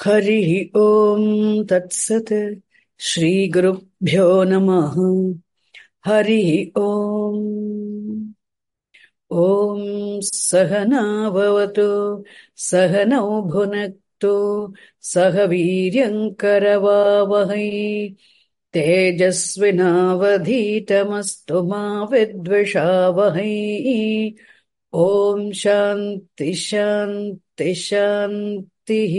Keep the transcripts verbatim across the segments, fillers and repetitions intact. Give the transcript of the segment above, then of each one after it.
हरिः ओम् तत्सत् श्रीगुरुभ्यो नमः। हरिः ओम्। ॐ सहना भवतु सहनौ भुनक्तु सह वीर्यं करवावहै तेजस्विनावधीतमस्तु मा विद्विषावहै। ॐ शान्ति शान्ति शान्तिः।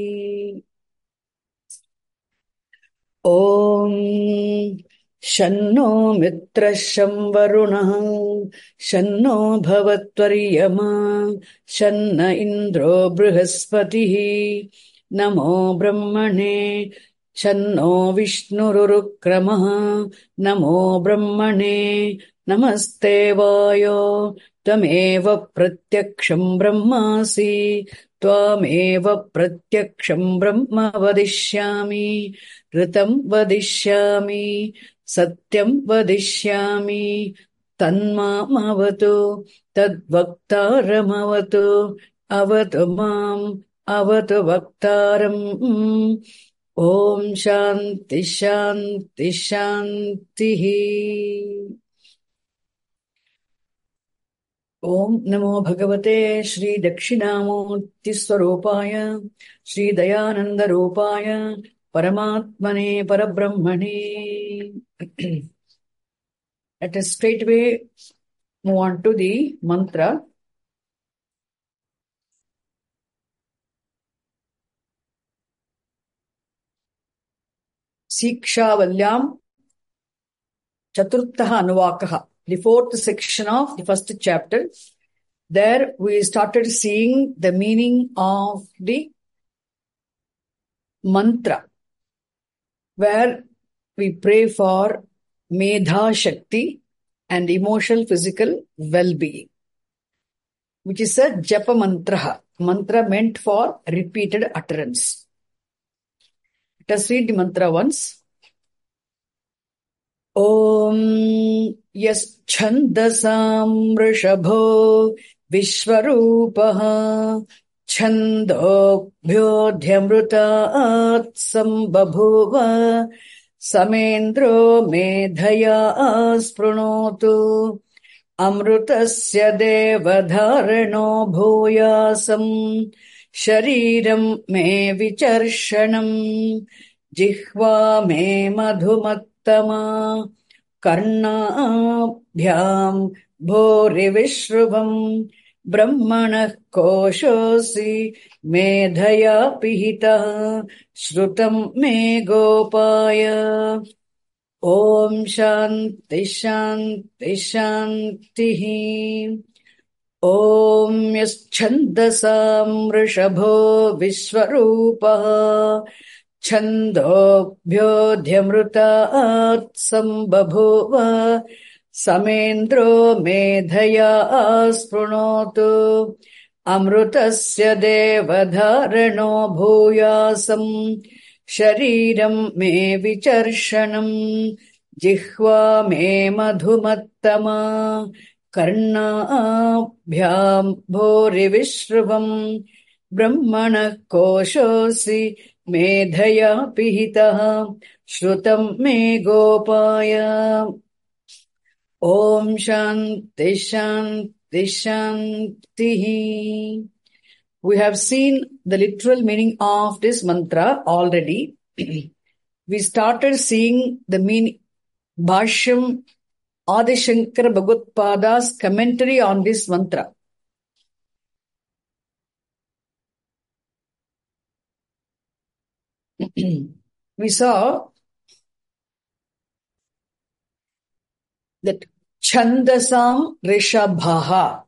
ॐ शन्नो मित्रः शं वरुणः शन्नो भवत्वर्यमा शन्न इन्द्रो बृहस्पतिः नमो ब्रह्मणे शन्नो विष्णुरुरुक्रमः नमो ब्रह्मणे नमस्ते वायो त्वमेव प्रत्यक्षं ब्रह्मासि त्वामेव प्रत्यक्षं ब्रह्म वदिष्यामि ऋतं वदिष्यामि सत्यं वदिष्यामि तन्मामवतु तद्वक्तारमवतु अवतु माम् अवतु वक्तारम्। ॐ शान्ति शान्ति शान्तिः। ॐ नमो भगवते श्री दक्षिणामूर्तिस्वरूपाय श्रीदयानन्दरूपाय परमात्मने परब्रह्मणे। Let us straightway move on to the mantra. Sikshavalyaam Chaturtha Anuvakaha, the fourth section of the first chapter. There we started seeing the meaning of the mantra, where we pray for Medha Shakti and emotional physical well-being, which is a Japa mantra, mantra meant for repeated utterance. Let us read the mantra once. Om Yaschandasam Vrishabho Vishwarupaha Chandobhyodhyamrutat Sambabhuva Samendro Medhaya Sprunotu Amrutasya Devadharano Bhuyasam Shariram Me Vicharshanam Jihva Me Madhumattama Karnabhyam Bhori Vishruvam Brahmanah Koshosi Medhaya Pihita Shrutam Me Gopaya. Om Shanti Shanti Shantihi. Om Yaschandasam Vrishabho Vishwarupaha Chandobhyodhyamrutat Sambabhuva Samendro Medhaya Sprunotu Amrutasya Devadharano Bhuyasam Shariram Me Vicharshanam Jihva Me Madhumattama Karnabhyam Bhori Vishruvam Brahmanah Koshosi Medhaya Pihitaha Shrutam Me Gopaya. Om Shanti Shanti Shantihi. We have seen the literal meaning of this mantra already. We started seeing the meaning, Bhashyam Adi Shankara Bhagavad-pada's commentary on this mantra. We saw that Chandasam Rishabhaha.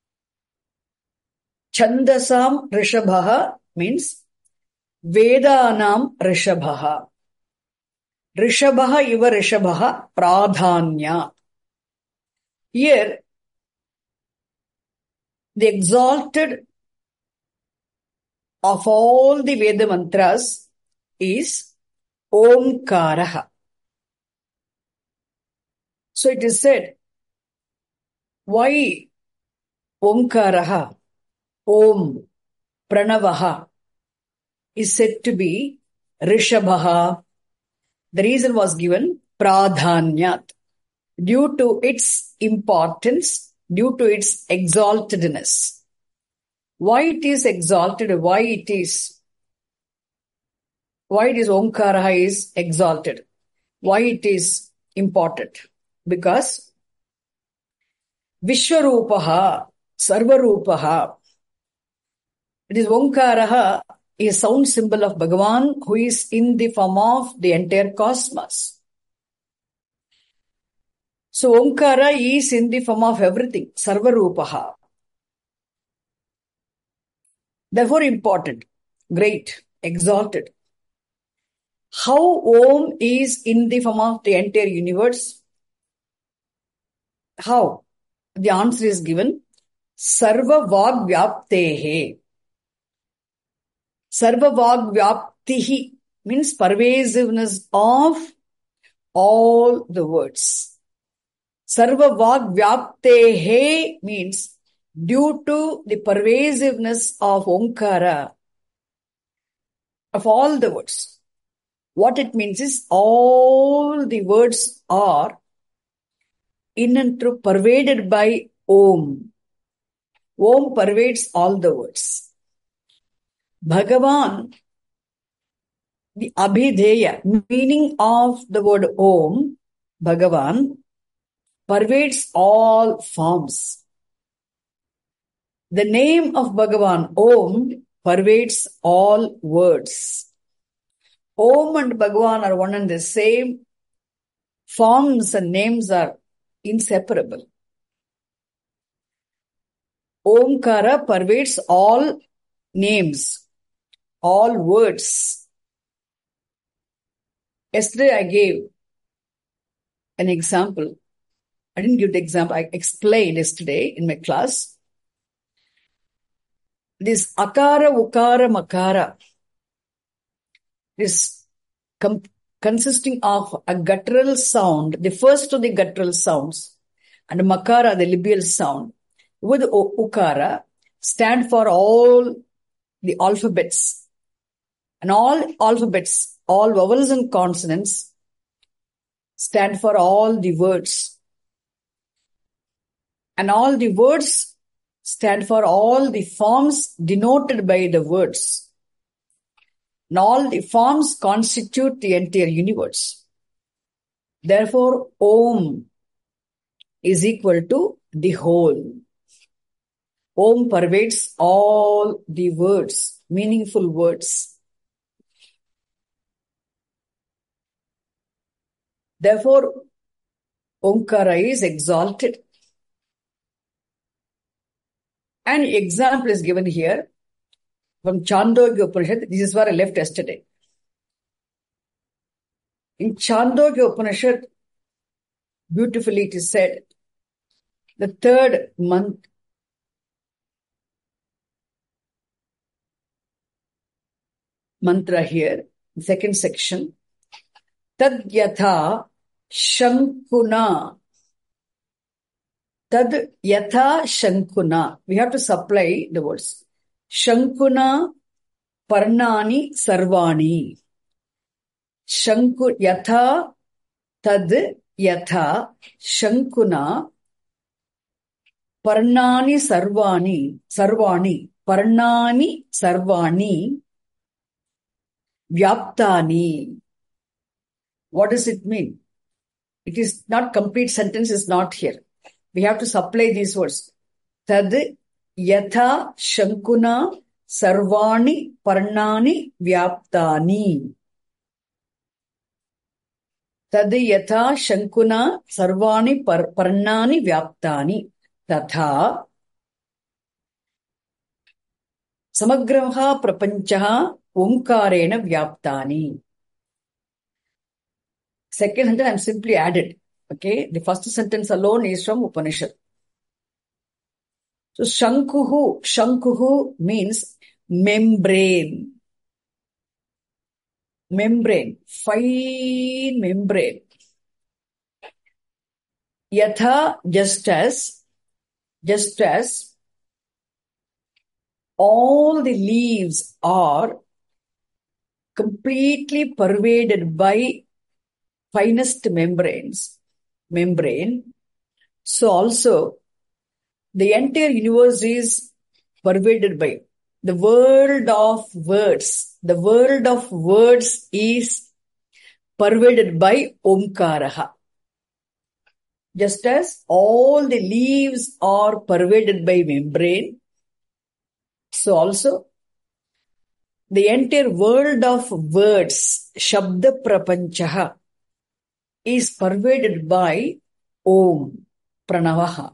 Chandasam Rishabhaha means Vedanam Rishabhaha. Rishabhaha iva Rishabhaha pradhanya. Here, the exalted of all the Veda mantras is Omkaraha. So it is said, why Omkaraha? Om, Pranavaha. is said to be Rishabhaha. The reason was given Pradhanyat, due to its importance, due to its exaltedness. Why it is exalted, why it is, why it is Omkara is exalted, why it is important? Because Vishwarupaha, Sarvarupaha, it is Omkaraha, a sound symbol of Bhagavan who is in the form of the entire cosmos. So Omkara is in the form of everything, Sarvarupaha. Therefore important, great, exalted. How Om is in the form of the entire universe? How? The answer is given, Sarva Vag Vyaptehe. Sarva Vag Vyaptihi means pervasiveness of all the words. Sarva Vag Vyaptehe means due to the pervasiveness of Omkara, of all the words. What it means is all the words are in and through pervaded by Om. Om pervades all the words. Bhagavan, the Abhideya, meaning of the word Om, Bhagavan, pervades all forms. The name of Bhagavan, Om, pervades all words. Om and Bhagavan are one and the same. Forms and names are inseparable. Omkara pervades all names, all words. Yesterday I gave an example. I didn't give the example. I explained yesterday in my class. This Akara, Ukara, Makara is com- consisting of a guttural sound, the first of the guttural sounds, and Makara, the labial sound, with Ukara, stand for all the alphabets. And all alphabets, all vowels and consonants, stand for all the words. And all the words stand for all the forms denoted by the words. And all the forms constitute the entire universe. Therefore, Om is equal to the whole. Om pervades all the words, meaningful words. Therefore, Omkara is exalted. An example is given here from Chandogya Upanishad. This is where I left yesterday. In Chandogya Upanishad, beautifully it is said, the third month, mantra here, second section, Tad yatha shankuna. Tad yatha shankuna. We have to supply the words. Shankuna parnani sarvani. Shanku yatha tad yatha shankuna parnani sarvani. Sarvani. Parnani sarvani vyaptani. What does it mean? It is not complete sentence is not here. We have to supply these words. Tad yatha shankuna sarvani parnani vyaptani. Tad yatha shankuna sarvani par, parnani vyaptani. Tatha samagraha prapanchaha omkarena vyaptani. Second sentence I am simply added. Okay, the first sentence alone is from Upanishad. So Shankuhu, Shankuhu means membrane. Membrane, fine membrane. Yatha, just as, just as all the leaves are completely pervaded by finest membranes, membrane. So also the entire universe is pervaded by the world of words. The world of words is pervaded by Omkaraha. Just as all the leaves are pervaded by membrane, so also the entire world of words, Shabda Prapanchaha, is pervaded by Om, Pranavaha.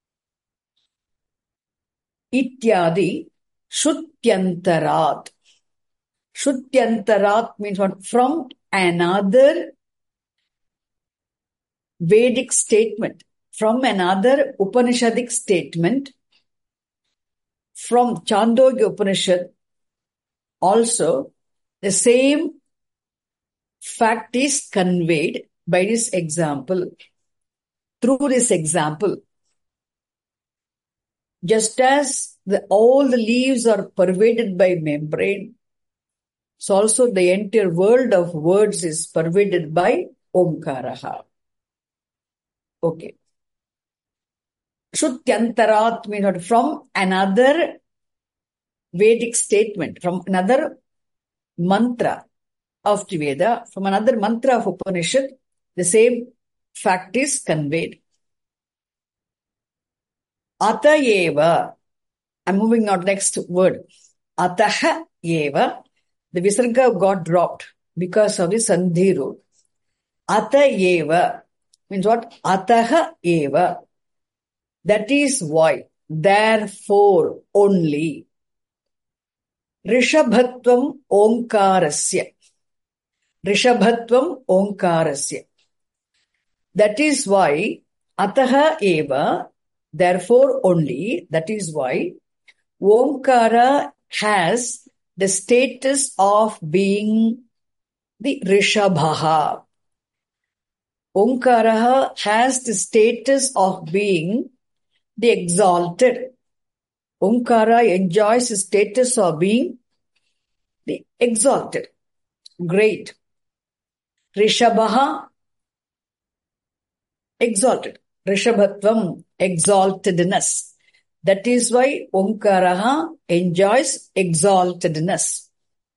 Ityadi Shrutyantarat. Shrutyantarat means what? From another Vedic statement, from another Upanishadic statement, from Chandogya Upanishad, also the same fact is conveyed by this example. Through this example, just as the, all the leaves are pervaded by membrane, so also the entire world of words is pervaded by Omkaraha. Okay. Shrutyantarat means what? From another Vedic statement, from another mantra of the Veda, from another mantra of Upanishad, the same fact is conveyed. Atayeva. I'm moving on to next word. Ataha eva. The visarga got dropped because of the sandhi rule. Atayeva means what? Ataha eva. That is why. Therefore only. Rishabhatvam Omkarasya. Rishabhatvam Omkarasya. That is why. Ataha eva. Therefore only, that is why Omkara has the status of being the Rishabhaha. Omkara has the status of being the exalted. Omkara enjoys the status of being the exalted, great. Rishabhaha, exalted. Rishabhatvam, exaltedness. That is why Omkaraha enjoys exaltedness.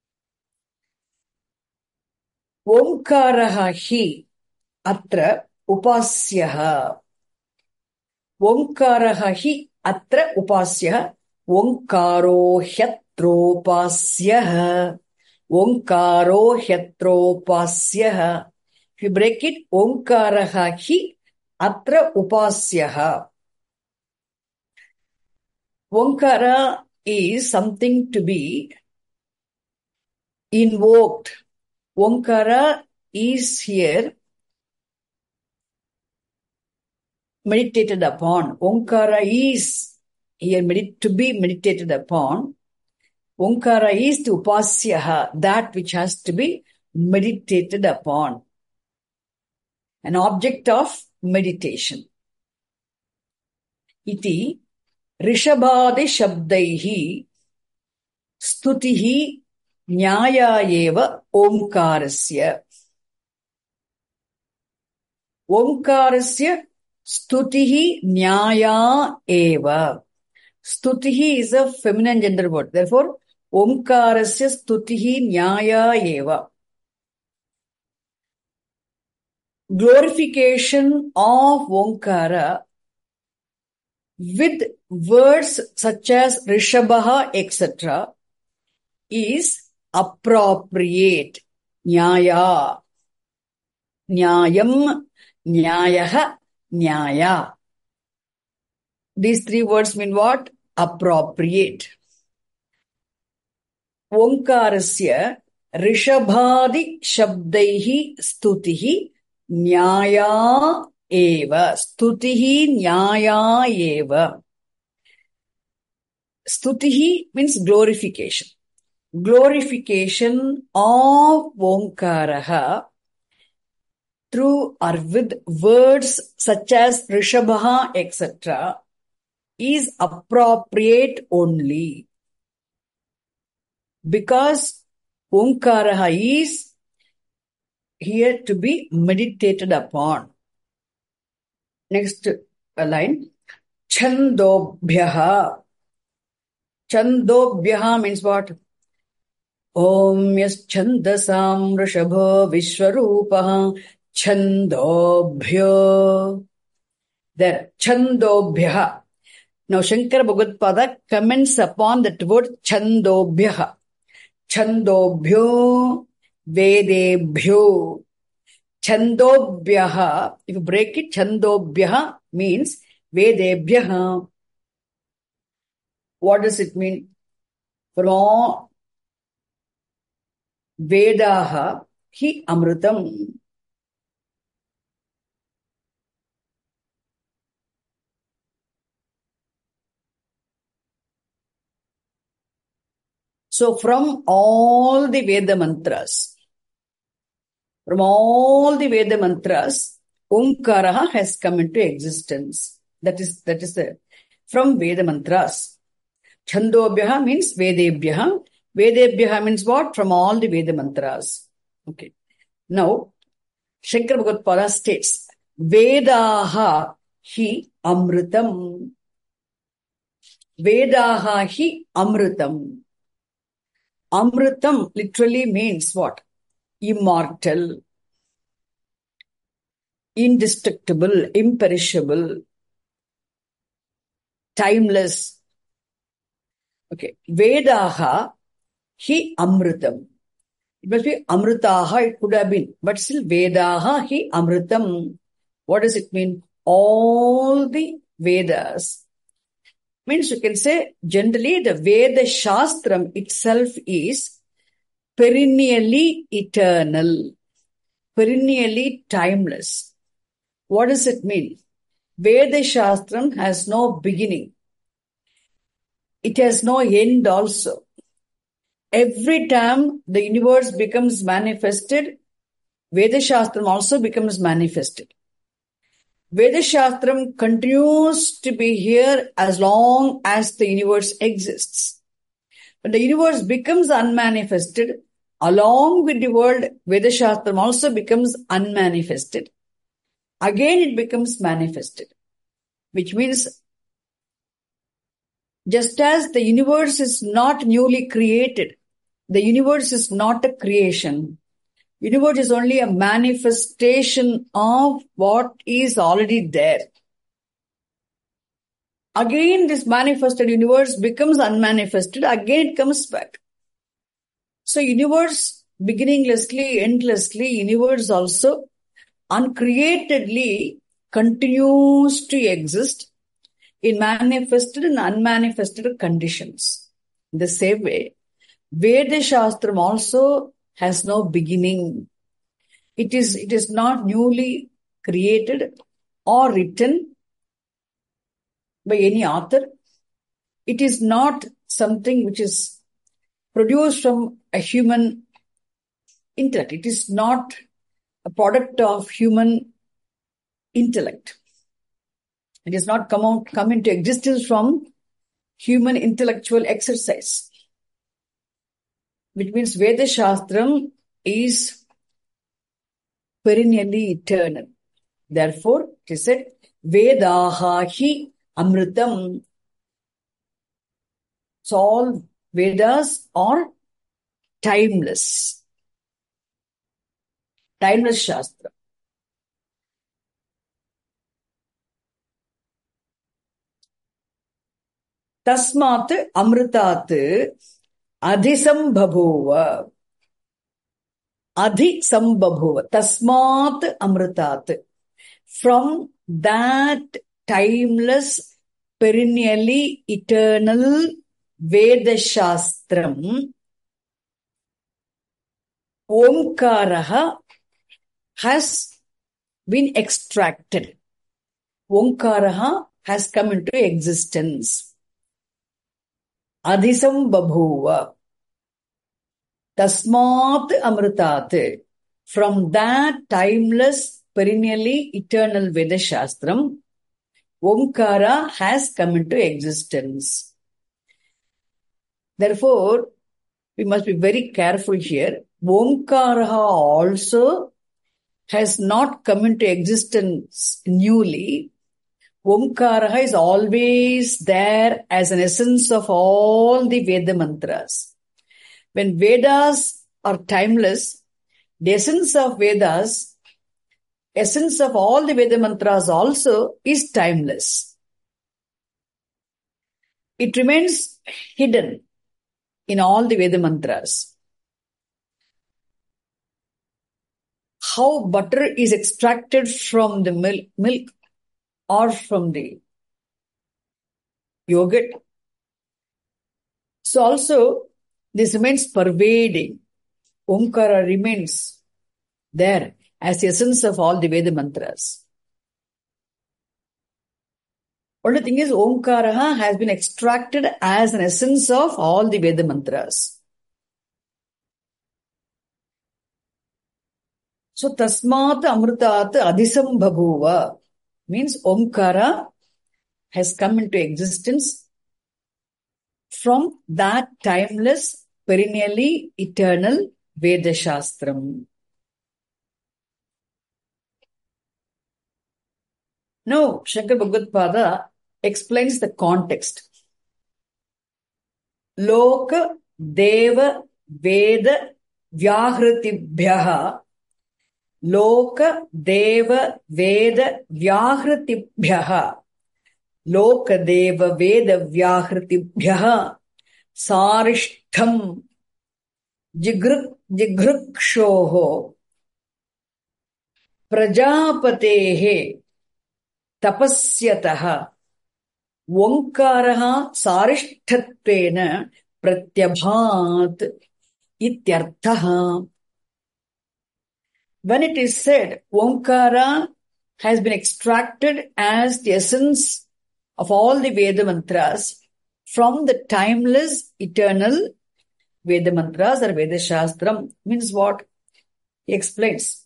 Omkaraha hi atra upasyaha. Omkaraha hi atra upasyaha. Omkaro hyatropasyaha. Omkaro hyatropasyaha. If you break it, Omkaraha hi atra upasyaha. Omkara is something to be invoked. Omkara is here meditated upon. Omkara is here medit- to be meditated upon. Omkara is the upasyaha, that which has to be meditated upon. An object of meditation. Iti Rishabhadi Shabdaihi Stutihi Nyaya eva Omkarasya. Omkarasya Stutihi Nyaya eva. Stutihi is a feminine gender word. Therefore, Omkarasya Stutihi Nyaya eva. Glorification of Omkara with words such as Rishabhaha, et cetera is appropriate. Nyaya. Nyayam, Nyayaha, Nyaya. These three words mean what? Appropriate. Omkarasya Rishabhadi Shabdaihi Stutihi Nyaya eva. Stutihi Nyaya eva. Stutihi means glorification. Glorification of Omkaraha through or with words such as Rishabhaha, et cetera is appropriate only because Omkaraha is here to be meditated upon. Next line. Chandobhyaha. Chandobhyaha means what? Om yas chandasam rishabho vishwarupaha chandobhyo. There, chandobhyaha. Now, Shankara Bhagavad comments upon that word chandobhyaha. Chandobhyo vedebhyo. Chandobhyaha, if you break it, chandobhyaha means vedebhyaha. What does it mean? From all Vedaha hi amritam. So from all the Veda mantras, from all the Veda mantras, Omkaraha has come into existence. That is, that is the, from Veda mantras. Chandobhyaha means Vedebhyaha. Vedebhyaha means what? From all the Veda mantras. Okay. Now, Shankara Bhagavad states, Vedaha hi amritam. Vedaha hi amritam. Amritam literally means what? Immortal, indestructible, imperishable, timeless. Okay. Vedaha hi amritam. It must be amritaha, it could have been. But still, Vedaha hi amritam. What does it mean? All the Vedas. Means you can say, generally, the Veda Shastram itself is perennially eternal, perennially timeless. What does it mean? Veda Shastram has no beginning. It has no end also. Every time the universe becomes manifested, Veda Shastram also becomes manifested. Veda Shastram continues to be here as long as the universe exists. When the universe becomes unmanifested, along with the world, Veda Shastram also becomes unmanifested. Again it becomes manifested, which means just as the universe is not newly created, the universe is not a creation. Universe is only a manifestation of what is already there. Again, this manifested universe becomes unmanifested. Again, it comes back. So, universe beginninglessly, endlessly, universe also uncreatedly continues to exist in manifested and unmanifested conditions. In the same way, Veda Shastram also has no beginning. It is, it is not newly created or written by any author. It is not something which is produced from a human intellect. It is not a product of human intellect. It has not come out, come into existence from human intellectual exercise. Which means Veda Shastram is perennially eternal. Therefore, it is said, Vedaha hi amritam. So all Vedas are timeless. Timeless Shastra. Tasmat amritat adhisambhabhova. Adhisambhabhova. Tasmat amritat. From that timeless, perennially eternal Veda Shastram, Omkaraha has been extracted. Omkaraha has come into existence. Adhisambhabhova. Tasmat amritat. From that timeless, perennially eternal Veda Shastram, Omkara has come into existence. Therefore, we must be very careful here. Omkaraha also has not come into existence newly. Omkaraha is always there as an essence of all the Veda mantras. When Vedas are timeless, the essence of Vedas, essence of all the Veda mantras also is timeless. It remains hidden in all the Veda mantras. How butter is extracted from the milk, milk or from the yogurt. So also, this remains pervading. Omkara remains there as the essence of all the Veda mantras. Only thing is, Omkara has been extracted as an essence of all the Veda mantras. So, Tasmat Amrutat Adhisam Bhaguva means Omkara has come into existence from that timeless, perennially eternal Veda Shastram. Now, Shankara Bhagavad-pada explains the context. Loka Deva Veda Vyahritibhyaha Loka Deva Veda Vyahritibhyaha Loka Deva Veda Vyahritibhyaha Sarishtham Jigruk Jigrukshoho Prajapatehe Tapasyataha Omkaraha Sarishthhatvena Pratyabhat Ityarthaha. When it is said, Omkara has been extracted as the essence of all the Veda mantras from the timeless, eternal Veda mantras or Veda Shastram, means what? He explains.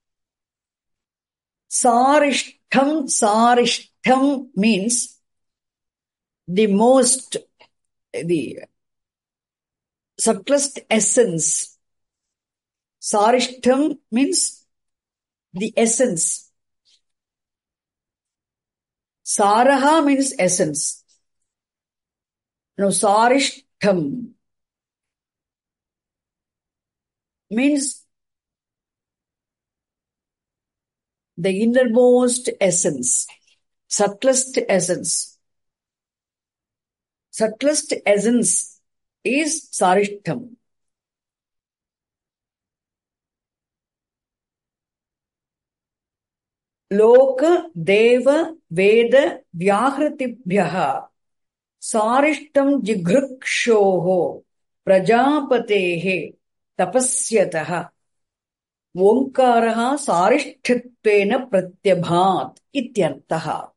Sarishtham, Sarishtham means the most, the subtlest essence. Sarishtham means the essence. Saraha means essence. Now, Sarishtham means the innermost essence, subtlest essence. Subtlest essence is Sarishtham. Loka Deva Veda Vyahritibhyaha Sarishtham Jigrukshoho Prajapatehe Tapasyataha Omkaraha Sarishthhatvena Pratyabhat Ityarthaha.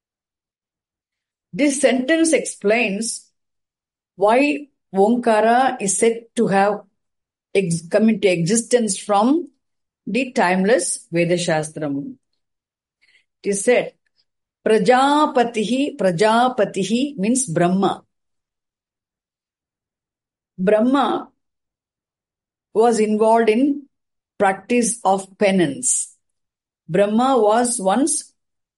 This sentence explains why Omkara is said to have ex- come into existence from the timeless Veda Shastram. It is said, Prajapatihi, Prajapatihi means Brahma. Brahma was involved in practice of penance. Brahma was once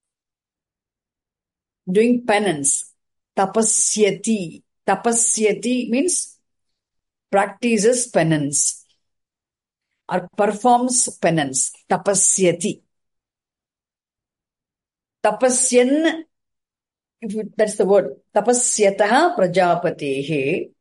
doing penance. Tapasyati. Tapasyati means practices penance or performs penance. Tapasyati. Tapasyan, if you, that's the word. Tapasyataha prajapatehe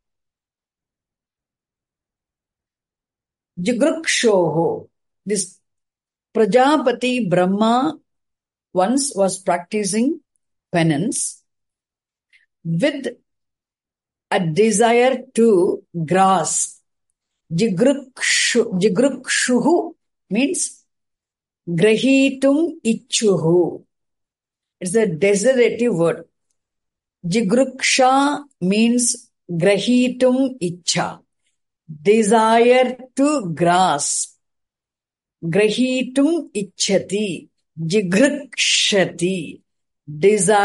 Jigrukshoho. This Prajapati Brahma once was practicing penance with a desire to grasp. Jigrukshu, Jigrukshuhu means grahitum ichuhu. It's a desiderative word. Jigruksha means grahitum icha. Desire to grasp. Grahitum ichhati. Jigrukshati.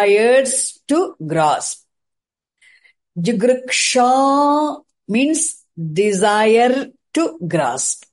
Desires to grasp. Jigruksha means desire to grasp.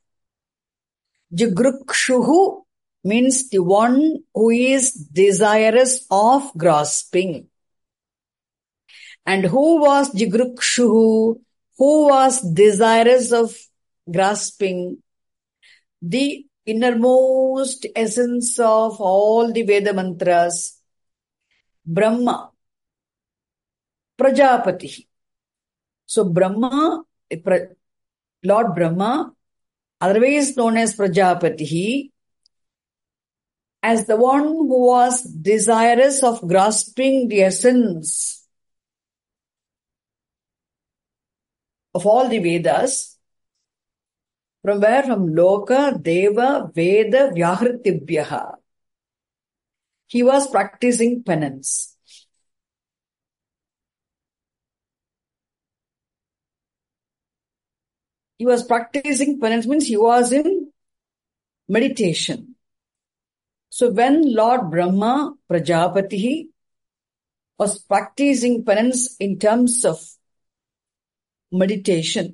Jigrukshuhu means the one who is desirous of grasping. And who was Jigrukshuhu? Who was desirous of grasping? The innermost essence of all the Veda mantras, Brahma, Prajapati. So Brahma, Lord Brahma, otherwise known as Prajapati, as the one who was desirous of grasping the essence of all the Vedas, from where? From Loka, Deva, Veda, Vyahritibhyaha. He was practicing penance. He was practicing penance means he was in meditation. So when Lord Brahma, Prajapati, was practicing penance in terms of meditation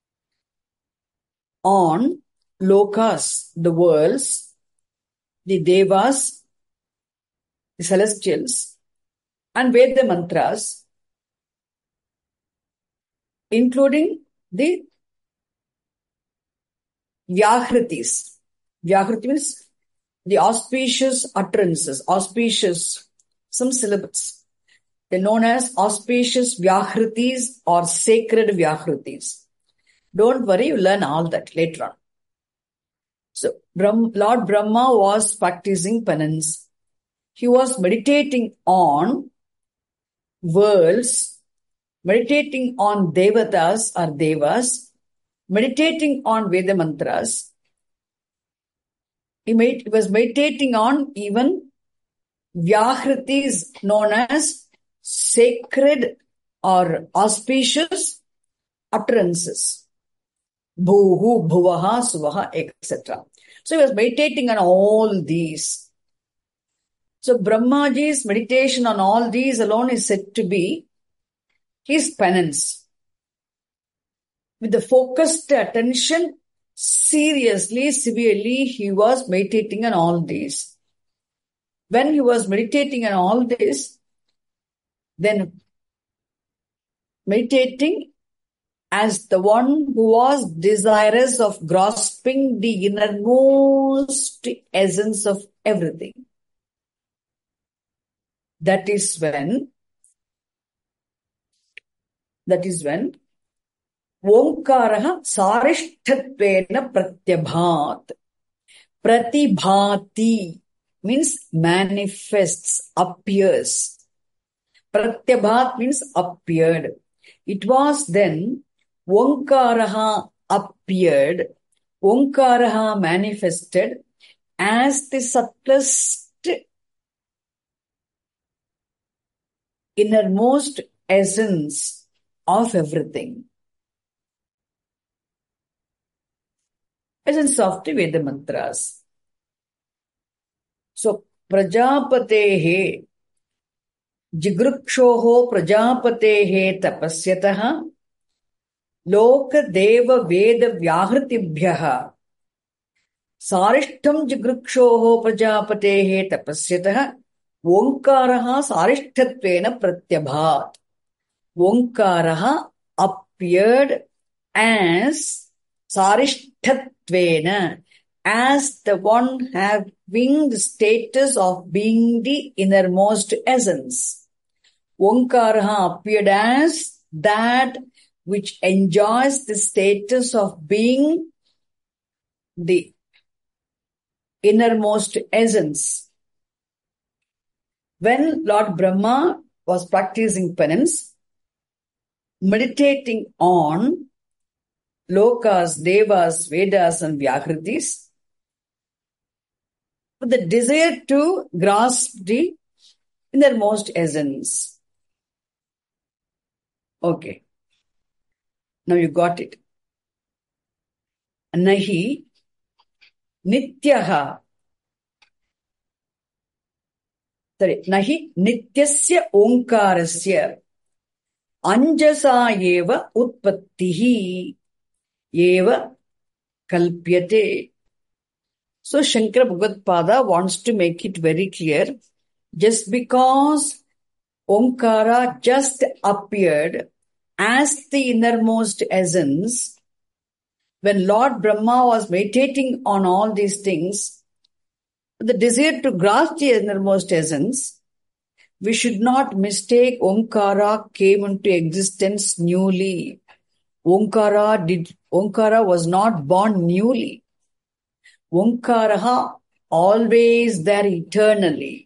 on lokas, the worlds, the devas, the celestials, and Veda mantras, including the Vyahritis. Vyahriti means the auspicious utterances, auspicious, some syllables. They're known as auspicious Vyahritis or sacred Vyahritis. Don't worry, you learn all that later on. So, Lord Brahma was practicing penance. He was meditating on worlds, meditating on devatas or devas, meditating on Veda mantras. He, made, he was meditating on even Vyahritis known as sacred or auspicious utterances. Bhuhu, Bhuvaha, Suvaha, et cetera. So he was meditating on all these. So Brahmaji's meditation on all these alone is said to be his penance. With the focused attention, seriously, severely, he was meditating on all these. When he was meditating on all this, then meditating as the one who was desirous of grasping the innermost essence of everything. That is when, that is when, Omkaraha sarishthtvena pratyabhat. Pratibhati means manifests, appears. Pratyabhat means appeared. It was then Omkaraha appeared, Omkaraha manifested as the subtlest, innermost essence of everything. Essence of the Veda mantras. So, Prajapatehe, Jigrukshoho Prajapatehe tapasyataha, Loka Deva Veda Vyahritibhyaha, Sarishtham Jigrukshoho Prajapatehe tapasyataha, Omkaraha Sarishthtvena Pratyabhat. Omkaraha appeared as Sarishthtvena, as the one having the status of being the innermost essence. Omkaraha appeared as that which enjoys the status of being the innermost essence. When Lord Brahma was practicing penance, meditating on lokas, devas, Vedas and Vyahritis, with the desire to grasp the innermost essence. Okay. Now you got it. Nahi nityaha. Sorry. Nahi nityasya omkarasya anjasa eva utpattihi. eva kalpyate. So Shankara Bhagavad wants to make it very clear, just because Omkara just appeared as the innermost essence, when Lord Brahma was meditating on all these things, the desire to grasp the innermost essence, we should not mistake Omkara came into existence newly. Omkara did Omkara was not born newly. Omkara always there eternally.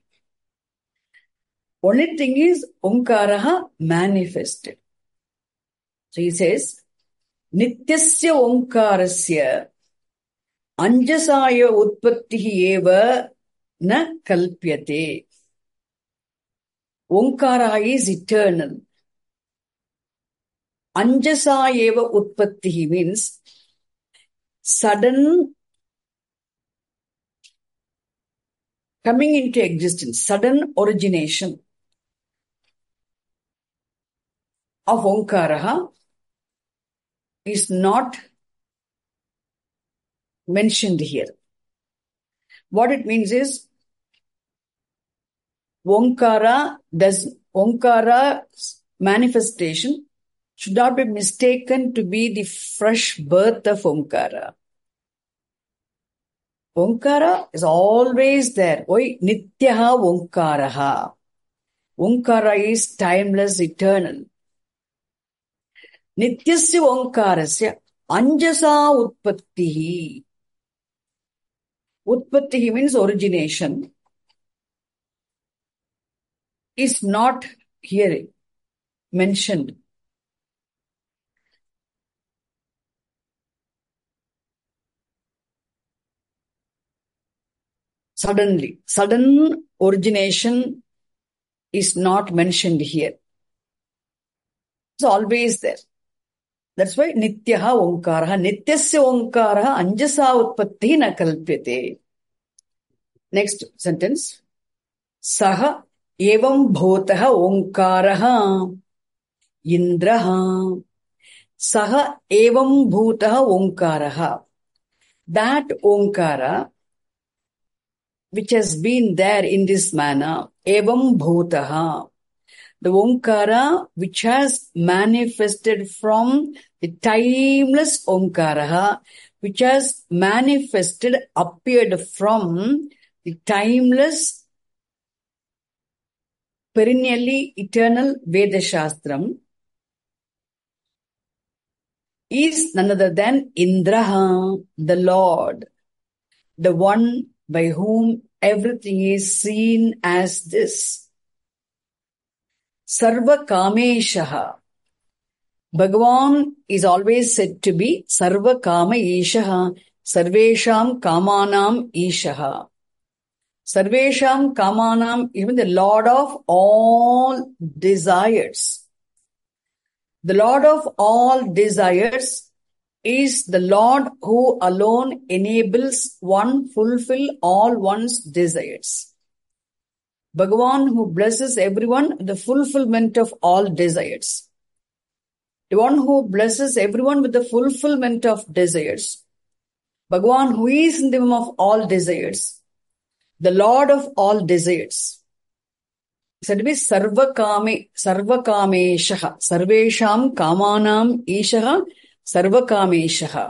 Only thing is Omkara manifested. So he says, Nityasya Omkarasya Anjasaya Utpattihi eva na kalpyate. Omkara is eternal. Anjasa eva Utpattihi means sudden coming into existence, sudden origination of Omkara is not mentioned here. What it means is, Omkara does Omkara's manifestation should not be mistaken to be the fresh birth of Omkara. Omkara is always there. Oi, Nityaha Omkaraha. Omkara is timeless, eternal. Nityasya Omkarasya Anjasa Utpattihi. Utpattihi means origination. Is not here mentioned. Suddenly, sudden origination is not mentioned here. It's always there. That's why Nityaha Omkaraha, Nityasya Omkaraha Anjasa Utpattihi na kalpyate. Next sentence. Saha evam bhotaha Omkaraha Indraha. Saha evam bhutaha Omkaraha. That Omkara which has been there in this manner, evam bhutaha. The Omkara which has manifested from the timeless Omkara, which has manifested, appeared from the timeless, perennially eternal Veda Shastram, is none other than Indraha, the Lord, the one by whom everything is seen as this. Sarva Kameshaha. Bhagavan is always said to be Sarva Kama Ishaha, Sarvesham Kamanam Ishaha. Sarvesham Kamanam, even the Lord of all desires. The Lord of all desires is the Lord who alone enables one fulfill all one's desires. Bhagavan who blesses everyone with the fulfillment of all desires. The one who blesses everyone with the fulfillment of desires. Bhagavan who is in the womb of all desires. The Lord of all desires. Said to be Sarva Kame, Sarva Kameshaha, Sarvesham Kamanam Ishaha, Sarva Kameshaha.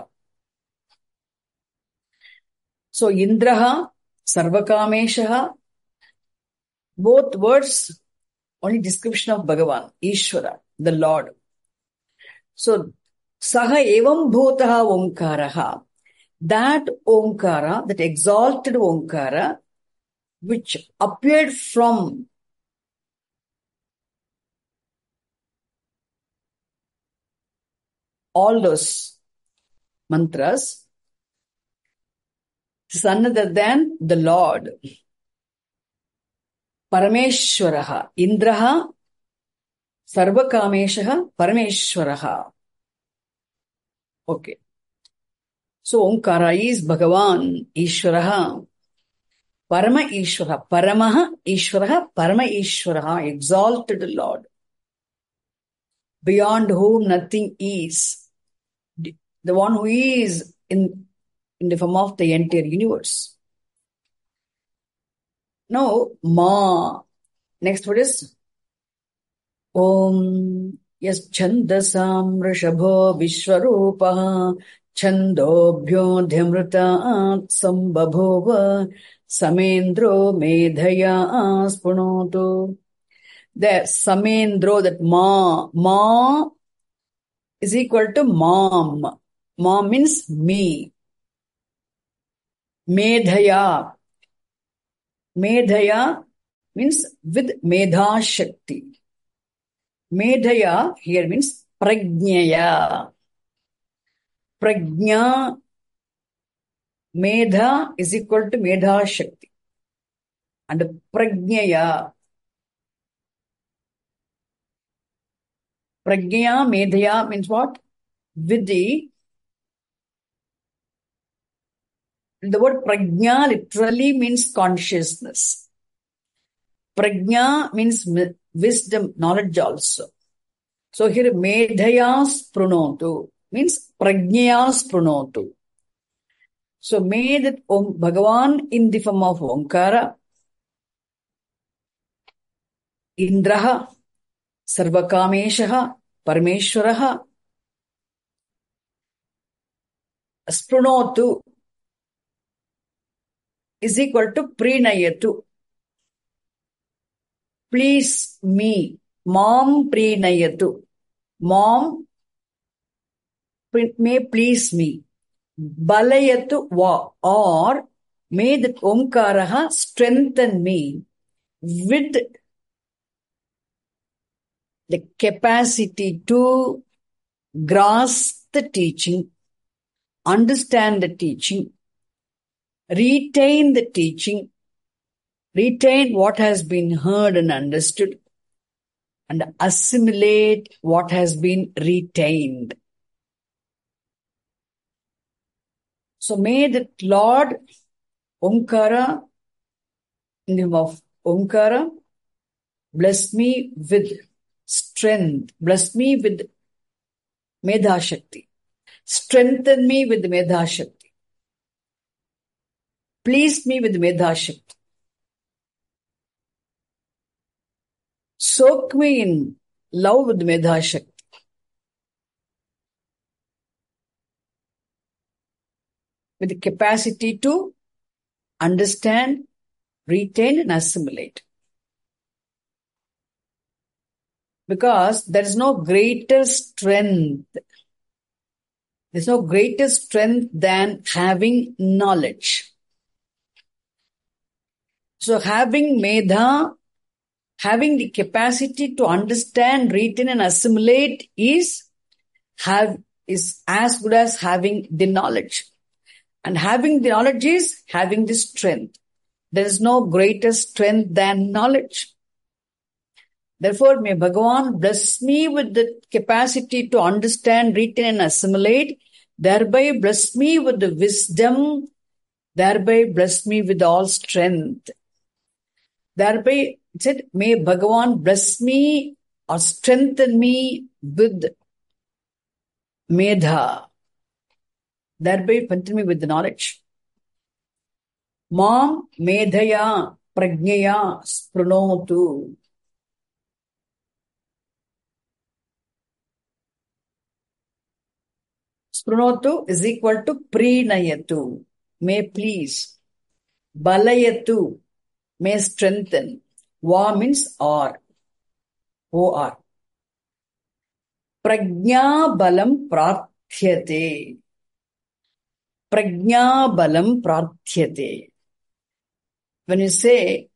So Indraha, Sarva Kameshaha, both words only description of Bhagavan, Ishvara, the Lord. So Saha evam bhutaha Omkaraha, that Omkara, that exalted Omkara, which appeared from all those mantras, is none other than the Lord. Parameshwaraha, Indraha, Sarva Kameshaha, Parameshwaraha. Okay. So Omkara is Bhagavan, Ishvaraha, Parama Ishvara, Paramaha Ishvaraha, Parama Ishvaraha, exalted Lord, beyond whom nothing is. the one who is in, in the form of the entire universe. Now, Ma. Next word is Om Yas Chandasam Rishabho Vishwarupaha Chandobhyo Dhyamrita Sambhabhova Samendro Medhaya Spunotu. The Samendro, that Ma, Ma is equal to Mom. Mom means me. Medhaya. Medhaya means with Medha Shakti. Medhaya here means Prajnaya. Prajna, Medha is equal to Medha Shakti. And Prajnaya. Prajnaya, Medhaya means what? With the, the word Prajna literally means consciousness. Prajna means wisdom, knowledge also. So here Medhaya Sprunotu means Prajnaya Sprunotu. So may that Om Bhagavan in the form of Omkara, Indraha, Sarvakameshaha, Parameshwaraha, Sprunotu is equal to Prinayatu. Please me. Mom Prinayatu. Mom may please me. Balayatu va, or may that Omkaraha strengthen me with the capacity to grasp the teaching, understand the teaching, retain the teaching, retain what has been heard and understood, and assimilate what has been retained. So may the Lord Omkara, in the name of Omkara, bless me with strength, bless me with Medha Shakti, strengthen me with Medha Shakti, please me with Medha Shakti, soak me in love with Medha Shakti, with the capacity to understand, retain and assimilate. Because there is no greater strength. There is no greater strength than having knowledge. So having Medha, having the capacity to understand, retain and assimilate is, have, is as good as having the knowledge. And having the knowledge is having the strength. There is no greater strength than knowledge. Therefore, may Bhagavan bless me with the capacity to understand, retain and assimilate, thereby bless me with the wisdom, thereby bless me with all strength. Thereby, it said, may Bhagavan bless me or strengthen me with Medha, thereby strengthen me with the knowledge. Mam Medhaya Prajnaya Sprunotu. Sprunotu is equal to Prinayatu, may please. Balayatu, may strengthen. Va means or. O R. Prajna Balam Prathyate. Prajna Balam Prathyate. When you say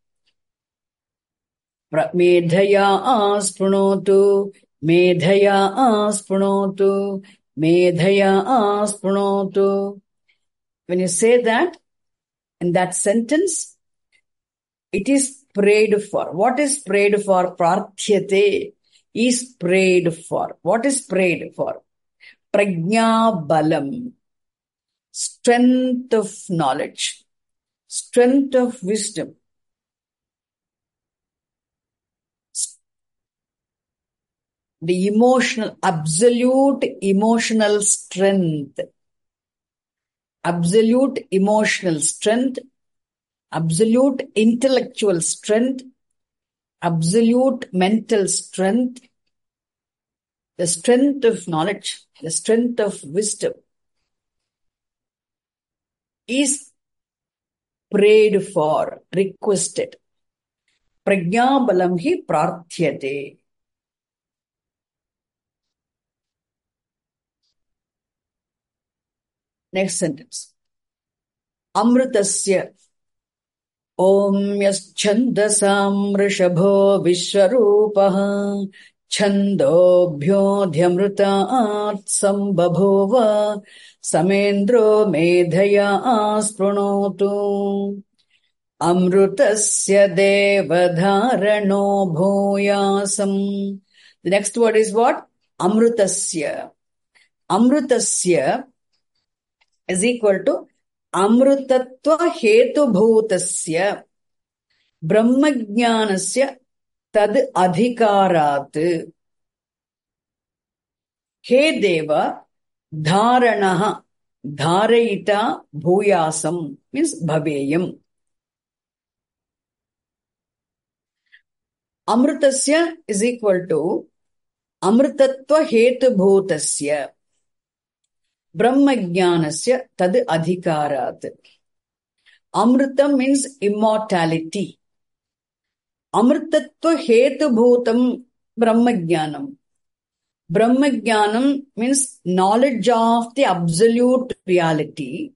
Medhaya Sprunotu, Medhaya Sprunotu, Medhaya Sprunotu. When you say that, in that sentence, it is prayed for. What is prayed for? Prathyate is prayed for. What is prayed for? Prajna Balam. Strength of knowledge. Strength of wisdom. the emotional, absolute emotional strength, absolute emotional strength, absolute intellectual strength, absolute mental strength, the strength of knowledge, the strength of wisdom is prayed for, requested. Prajnabalam hi prarthyate. Next sentence. Amritasya Om yaschandasam rishabho vishwarupah छन्दोभ्योऽध्यमृतात् सम्बभूव समेन्द्रो मेधया स्पृणोतु अमृतस्य देवधारणो भूयासम्. The next word is what? Amrutasya. Amrutasya is equal to Amrutatva hetubhutasya Brahmajnanasya tad adhikarat. He Deva dharanaha dharayita bhuyasam means bhaveyam. Amrutasya is equal to Amrutatva hetubhutasya Brahmajnanasya tad adhikarat. Amrita means immortality. Amritatva hetubhutam Brahmajnanam. Brahmajnanam means knowledge of the absolute reality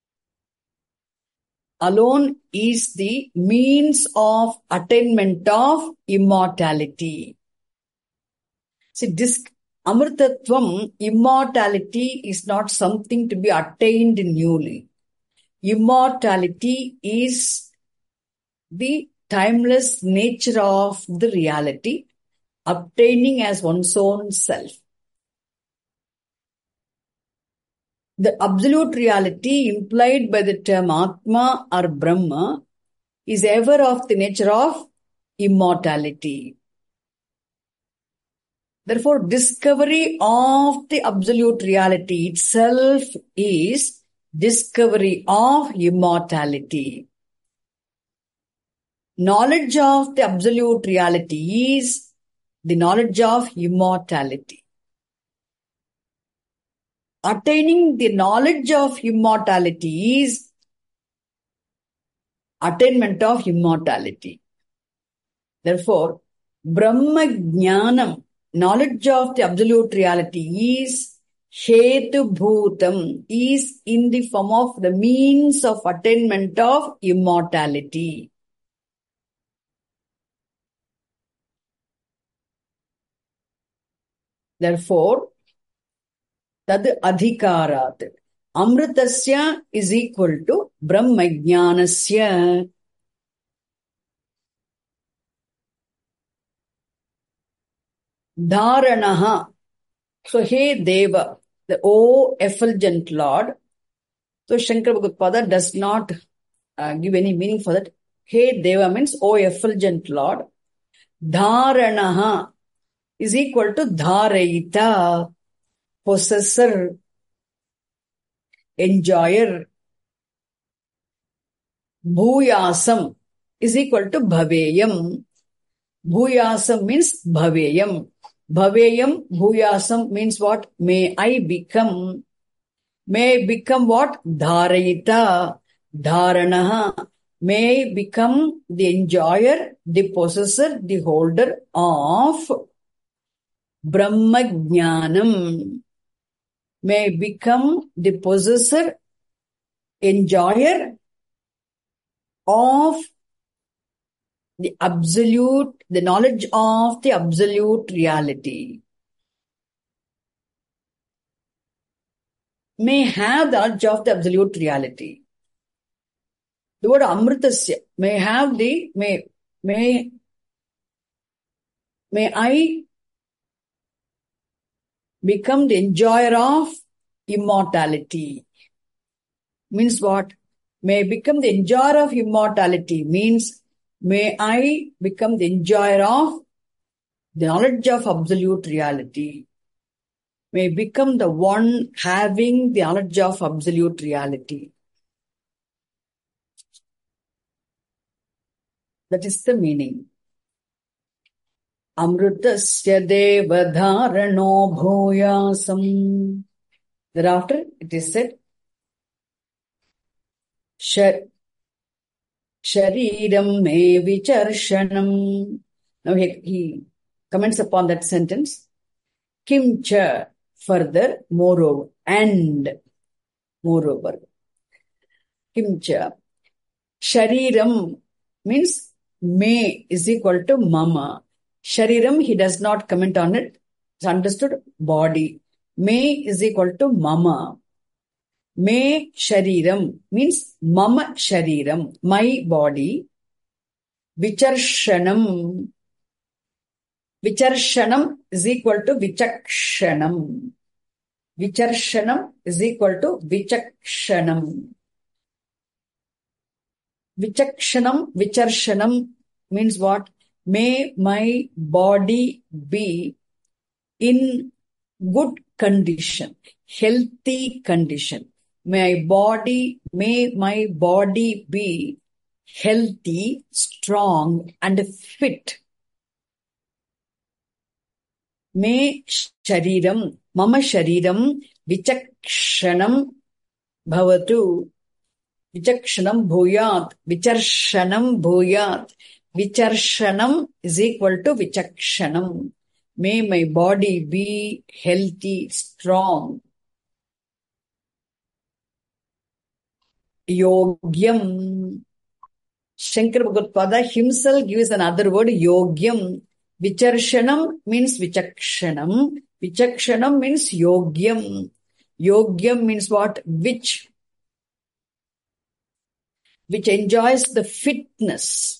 alone is the means of attainment of immortality. See, this Amritatvam, immortality is not something to be attained newly. Immortality is the timeless nature of the reality, obtaining as one's own self. The absolute reality implied by the term Atma or Brahma is ever of the nature of immortality. Therefore, discovery of the absolute reality itself is discovery of immortality. Knowledge of the absolute reality is the knowledge of immortality. Attaining the knowledge of immortality is attainment of immortality. Therefore, Brahma Jnanam, knowledge of the absolute reality is Hetu Bhutam, is in the form of the means of attainment of immortality. Therefore, tad adhikarat. Amritasya is equal to Brahmajnanasya. Dharanaha. So, hey Deva, the O effulgent Lord. So, Shankara Bhagavad does not uh, give any meaning for that. Hey Deva means O effulgent Lord. Dharanaha is equal to Dharayita, possessor, enjoyer. Bhuyasam is equal to Bhaveyam. Bhuyasam means Bhaveyam. Bhaveyam, Bhuyasam means what? May I become. May become what? Dharayita, Dharanaha. May become the enjoyer, the possessor, the holder of Brahmajnanam. May become the possessor, enjoyer of the absolute, the knowledge of the absolute reality. May have the knowledge of the absolute reality. The word Amritasya, may have the, may, may, may I become the enjoyer of immortality. Means what? May become the enjoyer of immortality means may I become the enjoyer of the knowledge of absolute reality, may become the one having the knowledge of absolute reality. That is the meaning. Amrutasya devadharano bhuyasam. Thereafter it is said, Shariram me vicharshanam. Now he, he comments upon that sentence. Kimcha, further, moreover, and moreover. Kimcha. Shariram means me is equal to mama. Shariram, he does not comment on it. It's understood body. Me is equal to mama. Me shariram means mama shariram, my body. Vicharshanam. Vicharshanam is equal to vichakshanam. Vicharshanam is equal to vichakshanam. Vichakshanam, vicharshanam means what? May my body be in good condition, healthy condition. May body, may my body be healthy, strong, and fit. May shariram, mama shariram, vichakshanam bhavatu, vichakshanam bhuyat, vicharshanam bhuyat. Vicharshanam is equal to vichakshanam. May my body be healthy, strong. Yogyam. Shankara Bhagavad himself gives another word, yogyam. Vicharshanam means vichakshanam. Vichakshanam means yogyam. Yogyam means what? Which? Which enjoys the fitness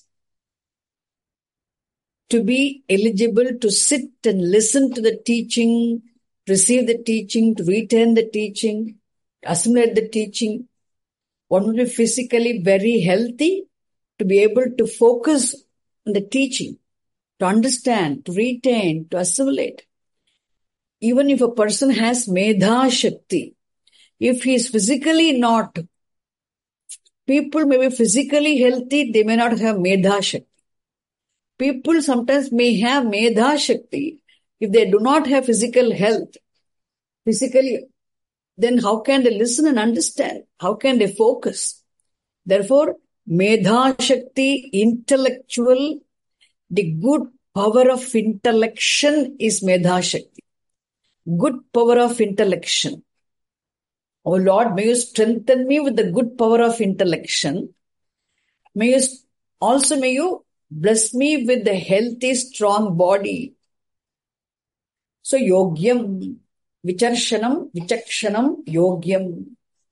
to be eligible to sit and listen to the teaching, receive the teaching, to retain the teaching, assimilate the teaching. One will be physically very healthy to be able to focus on the teaching, to understand, to retain, to assimilate. Even if a person has Medha Shakti, if he is physically not, people may be physically healthy, they may not have Medha Shakti. People sometimes may have Medha Shakti. If they do not have physical health, physically, then how can they listen and understand? How can they focus? Therefore, Medha Shakti, intellectual, the good power of intellection is Medha Shakti. Good power of intellection. Oh Lord, may you strengthen me with the good power of intellection. May you also may you bless me with the healthy, strong body. So, yogyam, vicharshanam, vichakshanam, yogyam.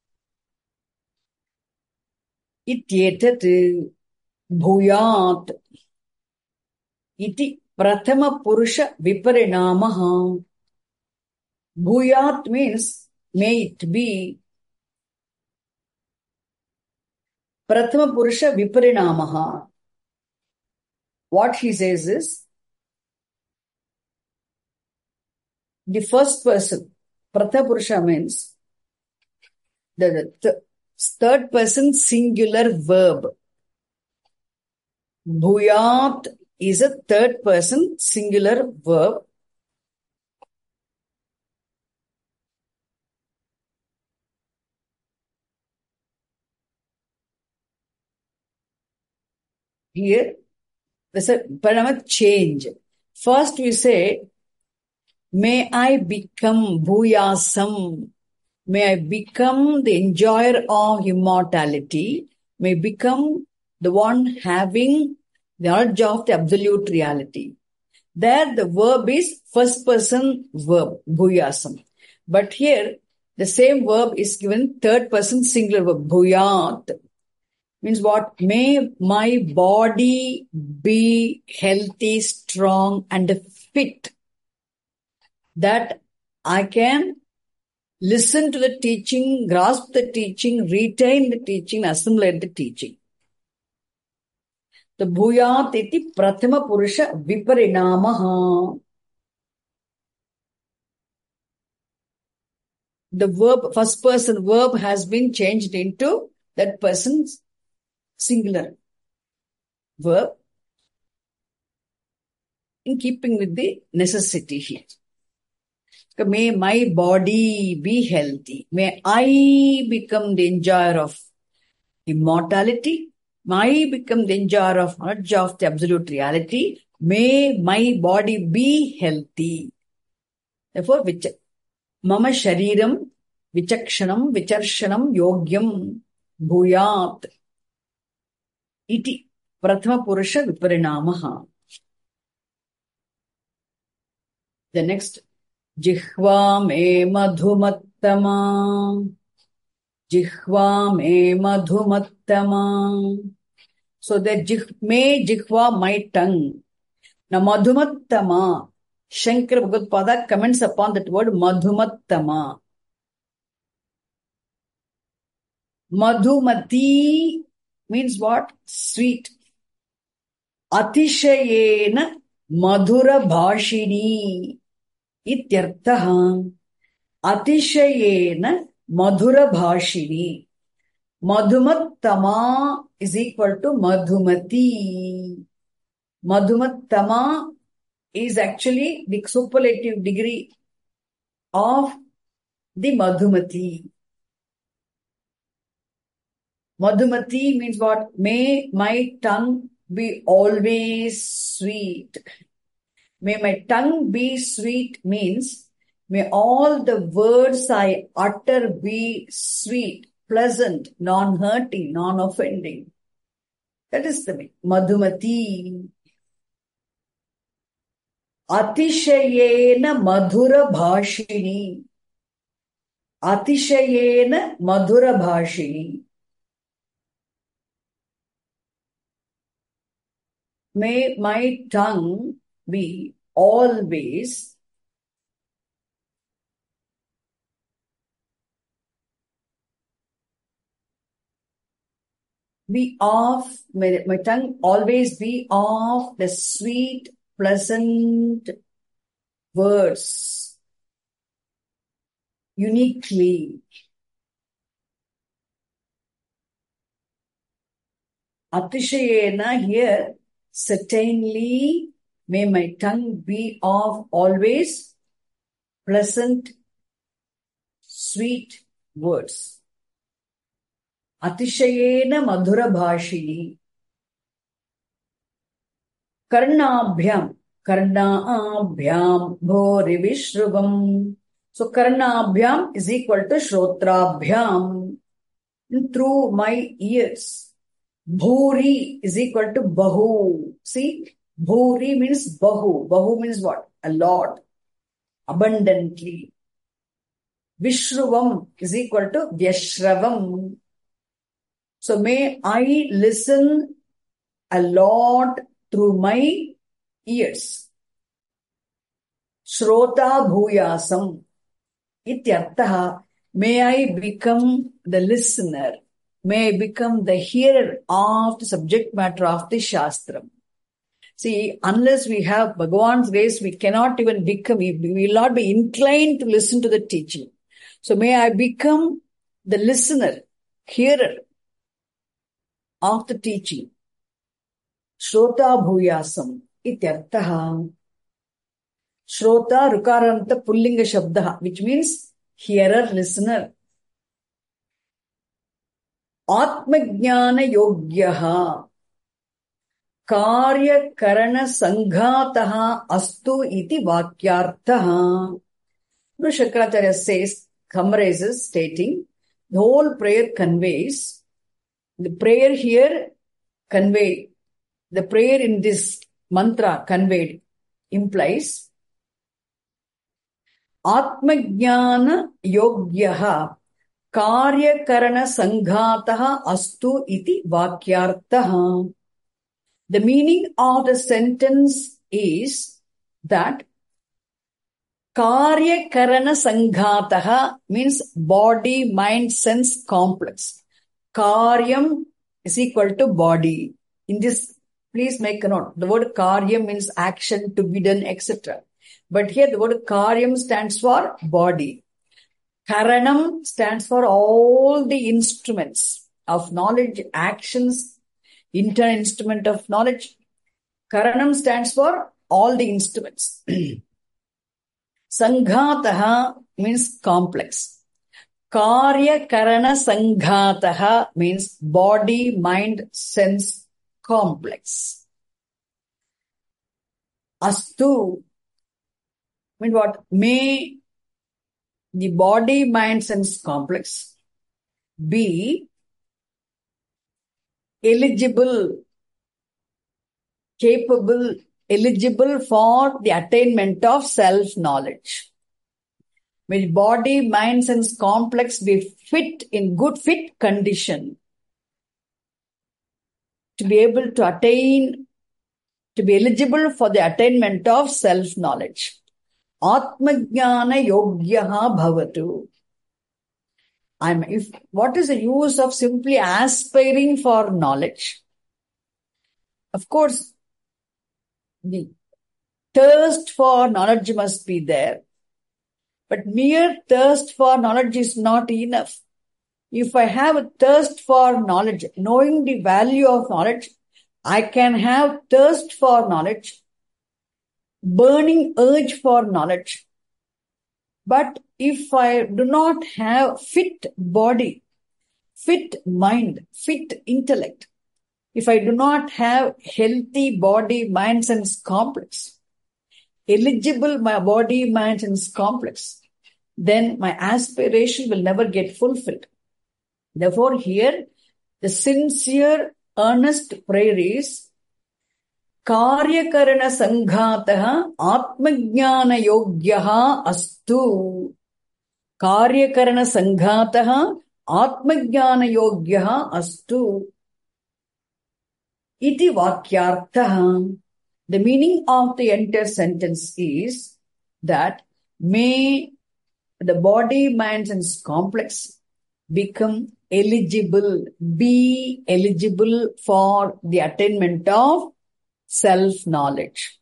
Ityetat bhuyat iti prathama purusha viparinamaha. Bhuyat means may it be. Prathama purusha viparinamaha. What he says is, the first person, Prathama Purusha means the, the third person singular verb. Bhuyat is a third person singular verb. Here, there's a paramount change. First we say, may I become bhuyasam. May I become the enjoyer of immortality. May I become the one having the knowledge of the absolute reality. There the verb is first person verb, bhuyasam. But here the same verb is given third person singular verb, bhuyat. Means what? May my body be healthy, strong, and fit. That I can listen to the teaching, grasp the teaching, retain the teaching, assimilate the teaching. The bhuyat iti prathama purusha viparinamaha. The verb, first person verb has been changed into that person's singular verb in keeping with the necessity here. May my body be healthy. May I become the enjoyer of immortality. May I become the enjoyer of knowledge of the absolute reality. May my body be healthy. Therefore, which Mama Shariram Vichakshanam Vicharshanam Yogyam Bhuyat Iti Prathama Purusha Viparinamaha. The next, Jihva me madhumattama. Jihva me madhumattama. So the jih, me jihva, my tongue. Now madhumattama. Shankara Bhagavad comments upon that word madhumattama. Madhumati means what? Sweet. Atishayena madhura bhashini ityarthaha. Atishayena madhura bhashini. Madhumattama is equal to madhumati. Madhumattama is actually the superlative degree of the madhumati. Madhumati means what? May my tongue be always sweet. May my tongue be sweet means may all the words I utter be sweet, pleasant, non-hurting, non-offending. That is the meaning. Madhumati. Atishayena madhura bhashini. Atishayena madhura bhashini. May my tongue be always be of, may my tongue always be of the sweet, pleasant words, uniquely. Atishayena here, certainly may my tongue be of always pleasant, sweet words. Atishayena madhura bhashini. Karnabhyam. Karnabhyam bhori vishruvam. So karnabhyam is equal to shrotrabhyam. Through my ears. Bhuri is equal to bahu. See, bhuri means bahu. Bahu means what? A lot. Abundantly. Vishruvam is equal to vyashravam. So may I listen a lot through my ears. Shrota bhuyasam ityartaha. May I become the listener. May I become the hearer of the subject matter of the Shastram. See, unless we have Bhagavan's grace, we cannot even become, we will not be inclined to listen to the teaching. So may I become the listener, hearer of the teaching. Shrota bhuyasam ityartaha. Shrota rukaranta pullinga shabdaha, which means hearer, listener. Atmajnana yogyaha karya karana sanghataha astu iti vakyartaha. No, Shankaracharya says, summarizes, stating, the whole prayer conveys, the prayer here convey, the prayer in this mantra conveyed implies Atmajnana yogyaha Karya karana sanghataha astu iti vakyartaha. The meaning of the sentence is that Karya karana sanghataha means body, mind, sense complex. Karyam is equal to body. In this Please make a note. The word karyam means action, to be done, et cetera. But here the word karyam stands for body. Karanam stands for all the instruments of knowledge, actions, internal instrument of knowledge. Karanam stands for all the instruments. Sanghataha means complex. Karya Karana Sanghataha means body, mind, sense, complex. Astu means what? May the body, mind, sense complex be eligible, capable, eligible for the attainment of self-knowledge. May body, mind, sense complex be fit, in good fit condition to be able to attain, to be eligible for the attainment of self-knowledge. Atmajnana yogyaha bhavatu. I'm, if, what is the use of simply aspiring for knowledge? Of course, the thirst for knowledge must be there. But mere thirst for knowledge is not enough. If I have a thirst for knowledge, knowing the value of knowledge, I can have thirst for knowledge, burning urge for knowledge. But if I do not have fit body, fit mind, fit intellect, if I do not have healthy body, mind, sense complex, eligible my body, mind, sense complex, then my aspiration will never get fulfilled. Therefore, here the sincere, earnest prayer is Karyakarana Sanghataha Atmajnana Yogyaha Astu. Karyakarana Sanghataha Atmajnana Yogyaha Astu. Iti Vakyartha. The meaning of the entire sentence is that may the body, mind, and complex become eligible, be eligible for the attainment of self-knowledge.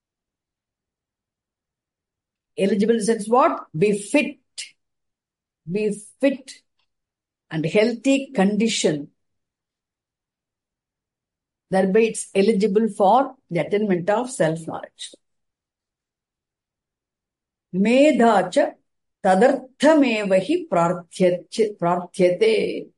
Eligible in the sense what? Be fit, be fit and healthy condition. Thereby it's eligible for the attainment of self-knowledge. Medhacha tadarthamevahi prarthyate.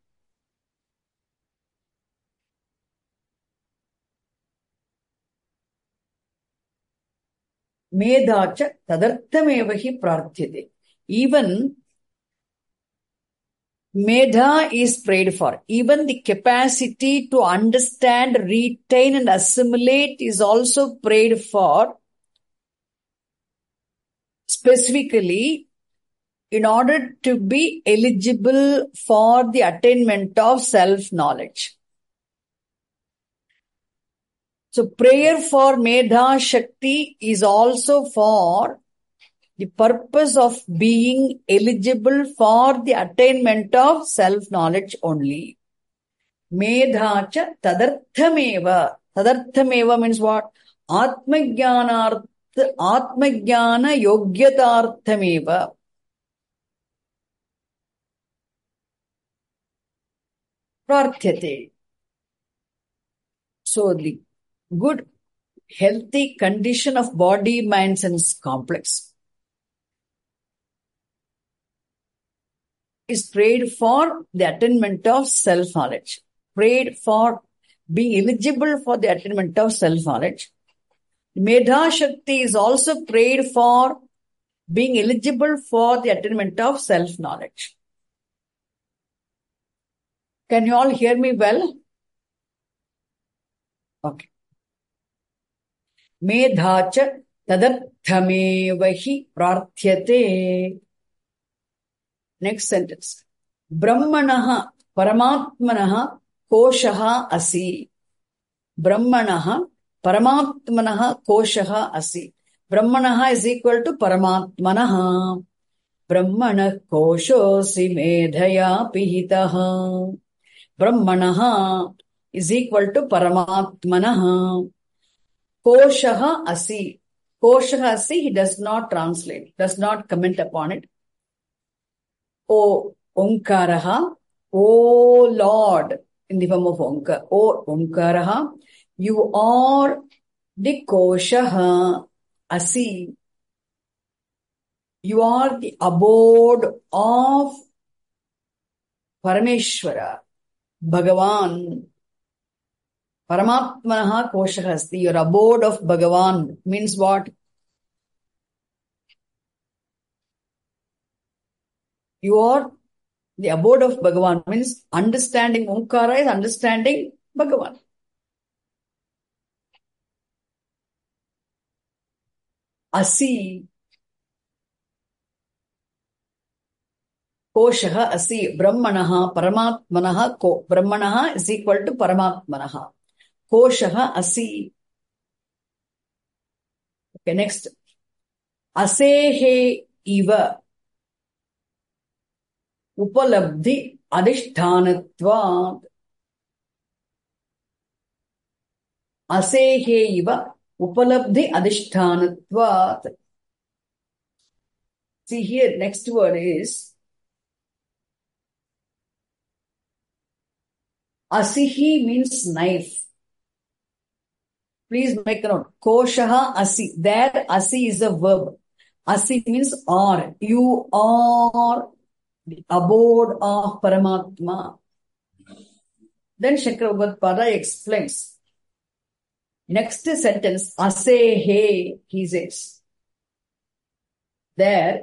Medhacha tadarthamevahi prarthyate. Even Medha is prayed for. Even the capacity to understand, retain and assimilate is also prayed for, specifically in order to be eligible for the attainment of self-knowledge. So prayer for Medha Shakti is also for the purpose of being eligible for the attainment of self-knowledge only. Medhacha tadarthameva. Tadarthameva means what? Atmajnanartha, Atmajnana yogyatarthameva. Prarthyate. So the good, healthy condition of body, mind, sense complex is prayed for the attainment of self-knowledge. Prayed for being eligible for the attainment of self-knowledge. Medha Shakti is also prayed for being eligible for the attainment of self-knowledge. Can you all hear me well? Okay. Medhacha tadarthamevahi prarthyate. Next sentence. Brahmanaha paramatmanaha koshaha asi. Brahmanaha paramatmanaha koshaha asi. Brahmanaha is equal to paramatmanaha. Brahmana koshosi medhaya pihitaha. Brahmanaha, is equal to Paramatmanaha. Koshaha asi. Koshaha asi, he does not translate, does not comment upon it. O Omkaraha, O Lord, in the form of Omkara. O Omkaraha, you are the Koshaha asi. You are the abode of Parameshwara, Bhagavan. Paramatmanaha Koshaha asti. Your abode of Bhagavan means what? You are the abode of Bhagavan means understanding Omkara is understanding Bhagavan. Asi. Koshaha asi. Brahmanaha Paramatmanaha. Ko. Brahmanaha is equal to Paramatmanaha. Koshaha asi. Okay, next. Asehe iva. Upalabdhi adhishthanatvat. Asehe iva upalabdhi adhishthanatvat. See here, next word is asihi means knife. Please make a note. Koshaha asi. There asi is a verb. Asi means are. You are the abode of Paramatma. Then Shankara explains. Next sentence, asehe, he says. There,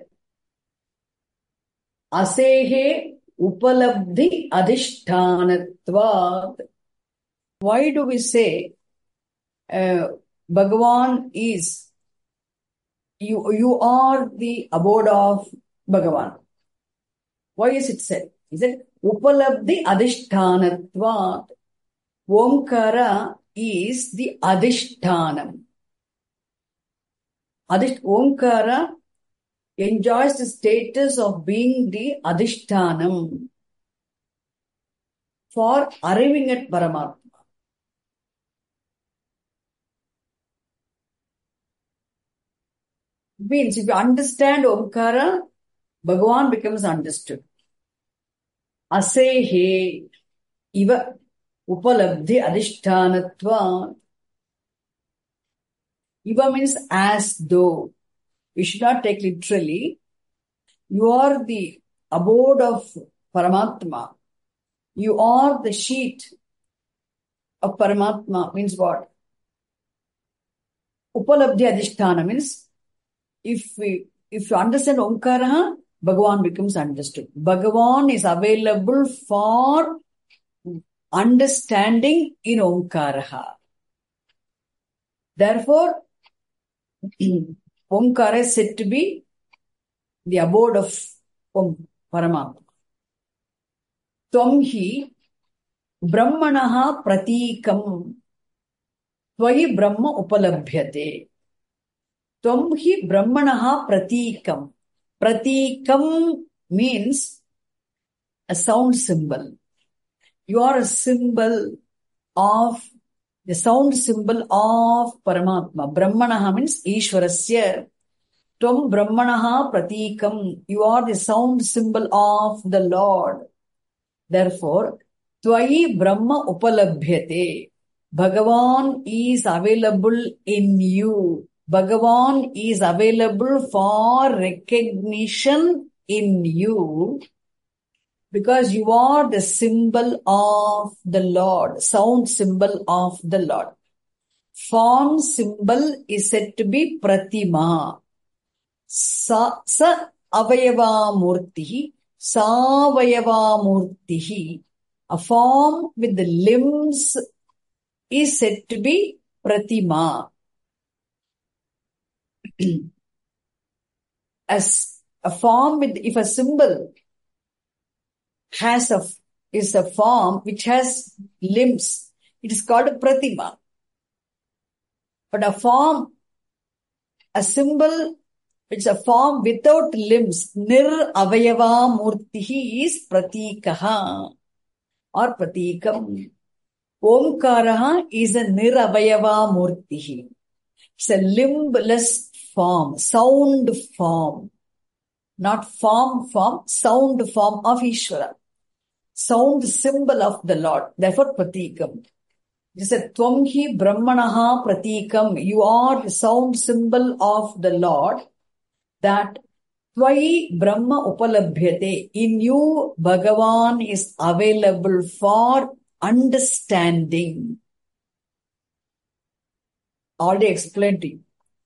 asehe upalabdhi adhishthanatvat. Why do we say uh, Bhagavan is, you, you are the abode of Bhagavan? Why is it said? Is it upalabdhi adhishthanatvat? Omkara is the adhishthanam. Adhisht Omkara enjoys the status of being the adhishthanam for arriving at Paramatma. Means if you understand Omkara, Bhagavan becomes understood. Asehe iva upalabdhi adhishthanatva. Iva means as though. We should not take literally. You are the abode of Paramatma. You are the sheet of Paramatma means what? Upalabdhi adhisthana means if we if you understand Omkara, Bhagavan becomes understood. Bhagavan is available for understanding in Omkara. Therefore, Omkara is said to be the abode of Om Paramatma. Tvam Brahmanaha pratikam Tvayi Brahma upalabhyate. Tvam Brahmanaha pratikam. Pratikam means a sound symbol. You are a symbol of, the sound symbol of Paramatma. Brahmanaha means Ishwarasya. Tvam Brahmanaha pratikam. You are the sound symbol of the Lord. Therefore, Tvayi Brahma upalabhyate. Bhagavan is available in you. Bhagavan is available for recognition in you because you are the symbol of the Lord, sound symbol of the Lord. Form symbol is said to be Pratima. Sa, sa avayava murtihi, savayava murtihi. A form with the limbs is said to be Pratima. As a form with, if a symbol has a, is a form which has limbs, it is called a Pratima. But a form, a symbol which is a form without limbs, nir avayava murtihi is Pratikaha or Pratikam. Omkaraha is a niravayava murtihi. It's a limbless form, sound form. Not form, form, sound form of Ishvara. Sound symbol of the Lord. Therefore, pratikam. It is a Tvamhi Brahmanaha pratikam. You are the sound symbol of the Lord. That Tvai Brahma upalabhyate. In you, Bhagavan is available for understanding. Already explained to you.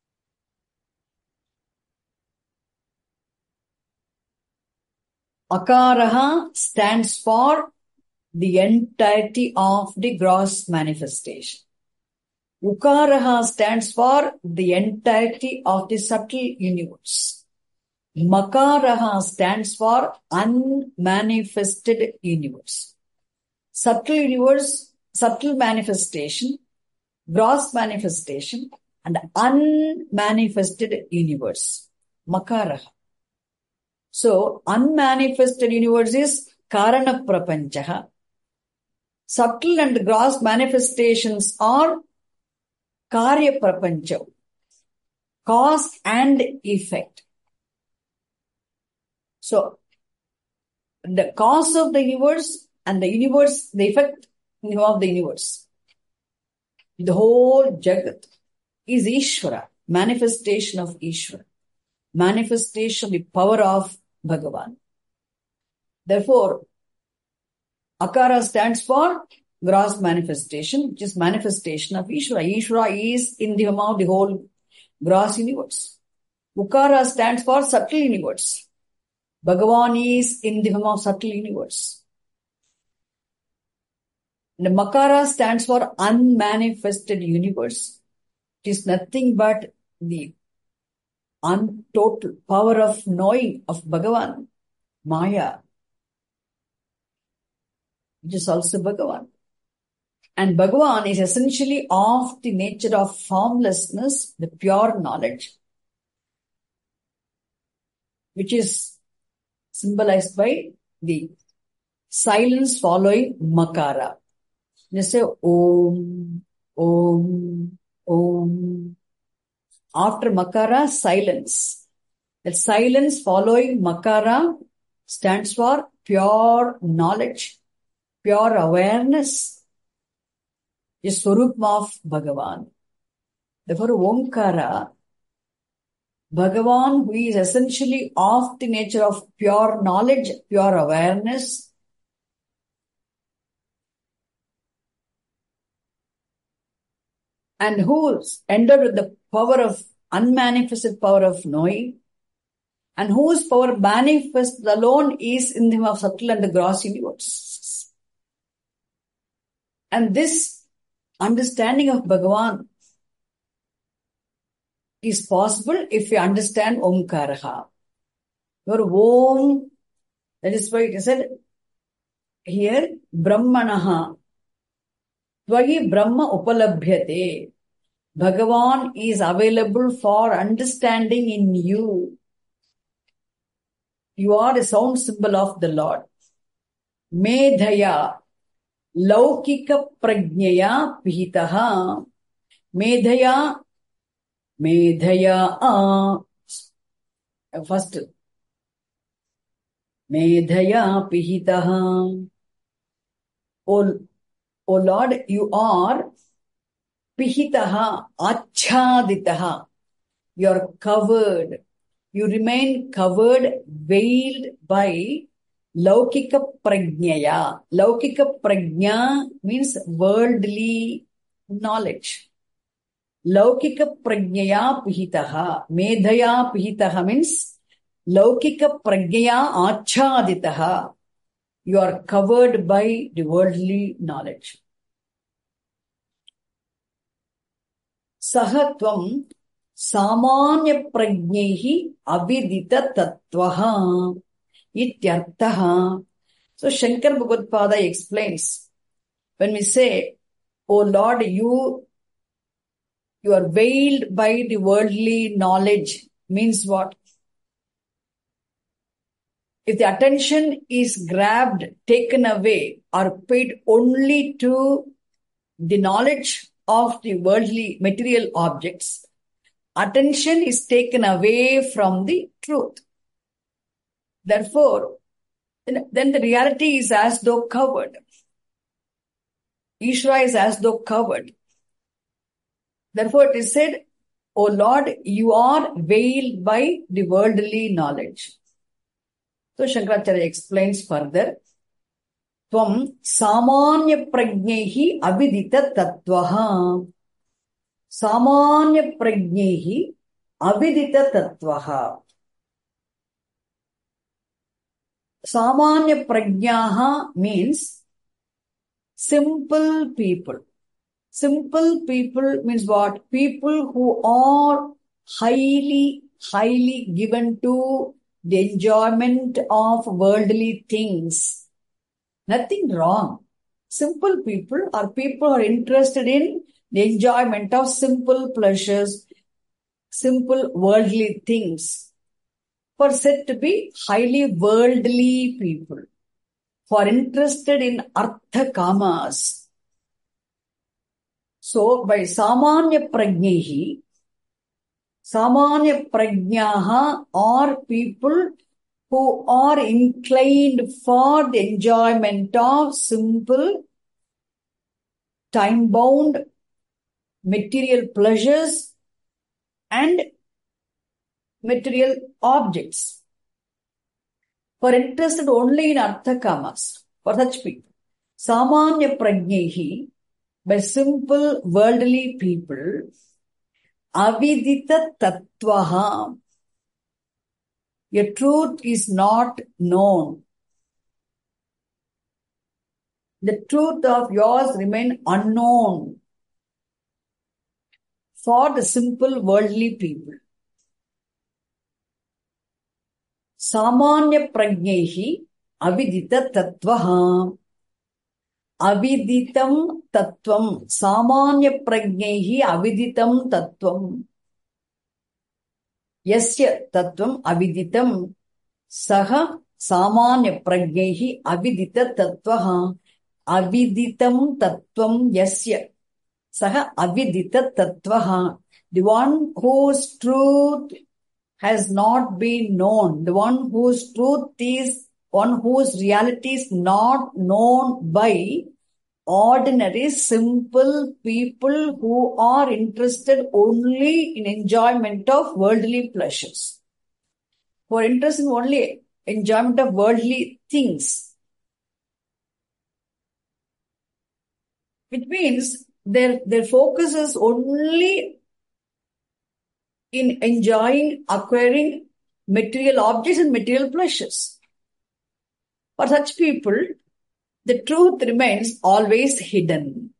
Akaraha stands for the entirety of the gross manifestation. Ukaraha stands for the entirety of the subtle universe. Makaraha stands for unmanifested universe. Subtle universe, subtle manifestation, gross manifestation, and unmanifested universe. Makaraha. So, unmanifested universe is Karana Prapanchaha. Subtle and gross manifestations are Karya Prapancha, cause and effect. So, the cause of the universe and the universe, the effect of the universe. The whole Jagat is Ishvara, manifestation of Ishvara, manifestation of the power of Bhagavan. Therefore, Akara stands for gross manifestation, which is manifestation of Ishvara. Ishvara is in the amount of the whole gross universe. Ukara stands for subtle universe. Bhagavan is in the amount of subtle universe. And Makara stands for unmanifested universe. It is nothing but the untotal power of knowing of Bhagavan, Maya, which is also Bhagavan. And Bhagavan is essentially of the nature of formlessness, the pure knowledge, which is symbolized by the silence following Makara. You say Om, Om, Om. After Makara, silence. That silence following Makara stands for pure knowledge, pure awareness, the Swarupam of Bhagavan. Therefore, Omkara, Bhagavan, who is essentially of the nature of pure knowledge, pure awareness, and who is endowed with the power of unmanifested power of knowing, and whose power manifest alone is in the subtle and the gross universe. And this understanding of Bhagavan is possible if we understand Omkaraha. Your Om, that is why it is said here, Brahmanaha. Tvai Brahma upalabhyate. Bhagavan is available for understanding in you. You are a sound symbol of the Lord. Medhaya, Laukika Prajnaya Pihitaha. Medhaya, Medhaya, ah. First, Medhaya Pihitaha. O O Lord, you are Pihitaha, Achhaditaha. You are covered. You remain covered, veiled by Laukika Prajnaya. Laukika Prajna means worldly knowledge. Laukika Prajnaya Pihitaha. Medhaya Pihitaha means Laukika Prajnaya Achhaditaha. You are covered by the worldly knowledge. Sahatvam samanya prajnehi avidita tattvaha ityartaha. So Shankar Bhagavad-pada explains, when we say, O Lord, you, you are veiled by the worldly knowledge, means what? If the attention is grabbed, taken away, or paid only to the knowledge of the worldly material objects, attention is taken away from the truth. Therefore, then the reality is as though covered. Ishvara is as though covered. Therefore, it is said, O Lord, you are veiled by the worldly knowledge. So, Shankaracharya explains further, Tvam samanya prajnehi avidita tattvaha. Samanya prajnehi avidita tattvaha. Samanya prajnaha means simple people. Simple people means what? People who are highly, highly given to the enjoyment of worldly things. Nothing wrong. Simple people are people who are interested in the enjoyment of simple pleasures, simple worldly things. For said to be highly worldly people, for interested in artha kamas. So, by samanya prajnehi, samanya prajnaha are people who are inclined for the enjoyment of simple, time-bound material pleasures and material objects. For interested only in artha kamas, for such people. Samanya prajnehi, by simple worldly people, avidita tattvaha, a truth is not known. The truth of yours remain unknown for the simple worldly people. Samanya prajnehi avidita tattvaha. Aviditam tattvam. Samanya prajnehi aviditam tattvam. Yasya tattvam aviditam. Saha samanya prajnehi avidita tattvaha. Aviditam tattvam yasya. Saha avidita tattvaha. The one whose truth has not been known. The one whose truth is, one whose reality is not known by ordinary, simple people who are interested only in enjoyment of worldly pleasures. Who are interested in only enjoyment of worldly things. Which means their, their focus is only in enjoying, acquiring material objects and material pleasures. For such people, the truth remains always hidden.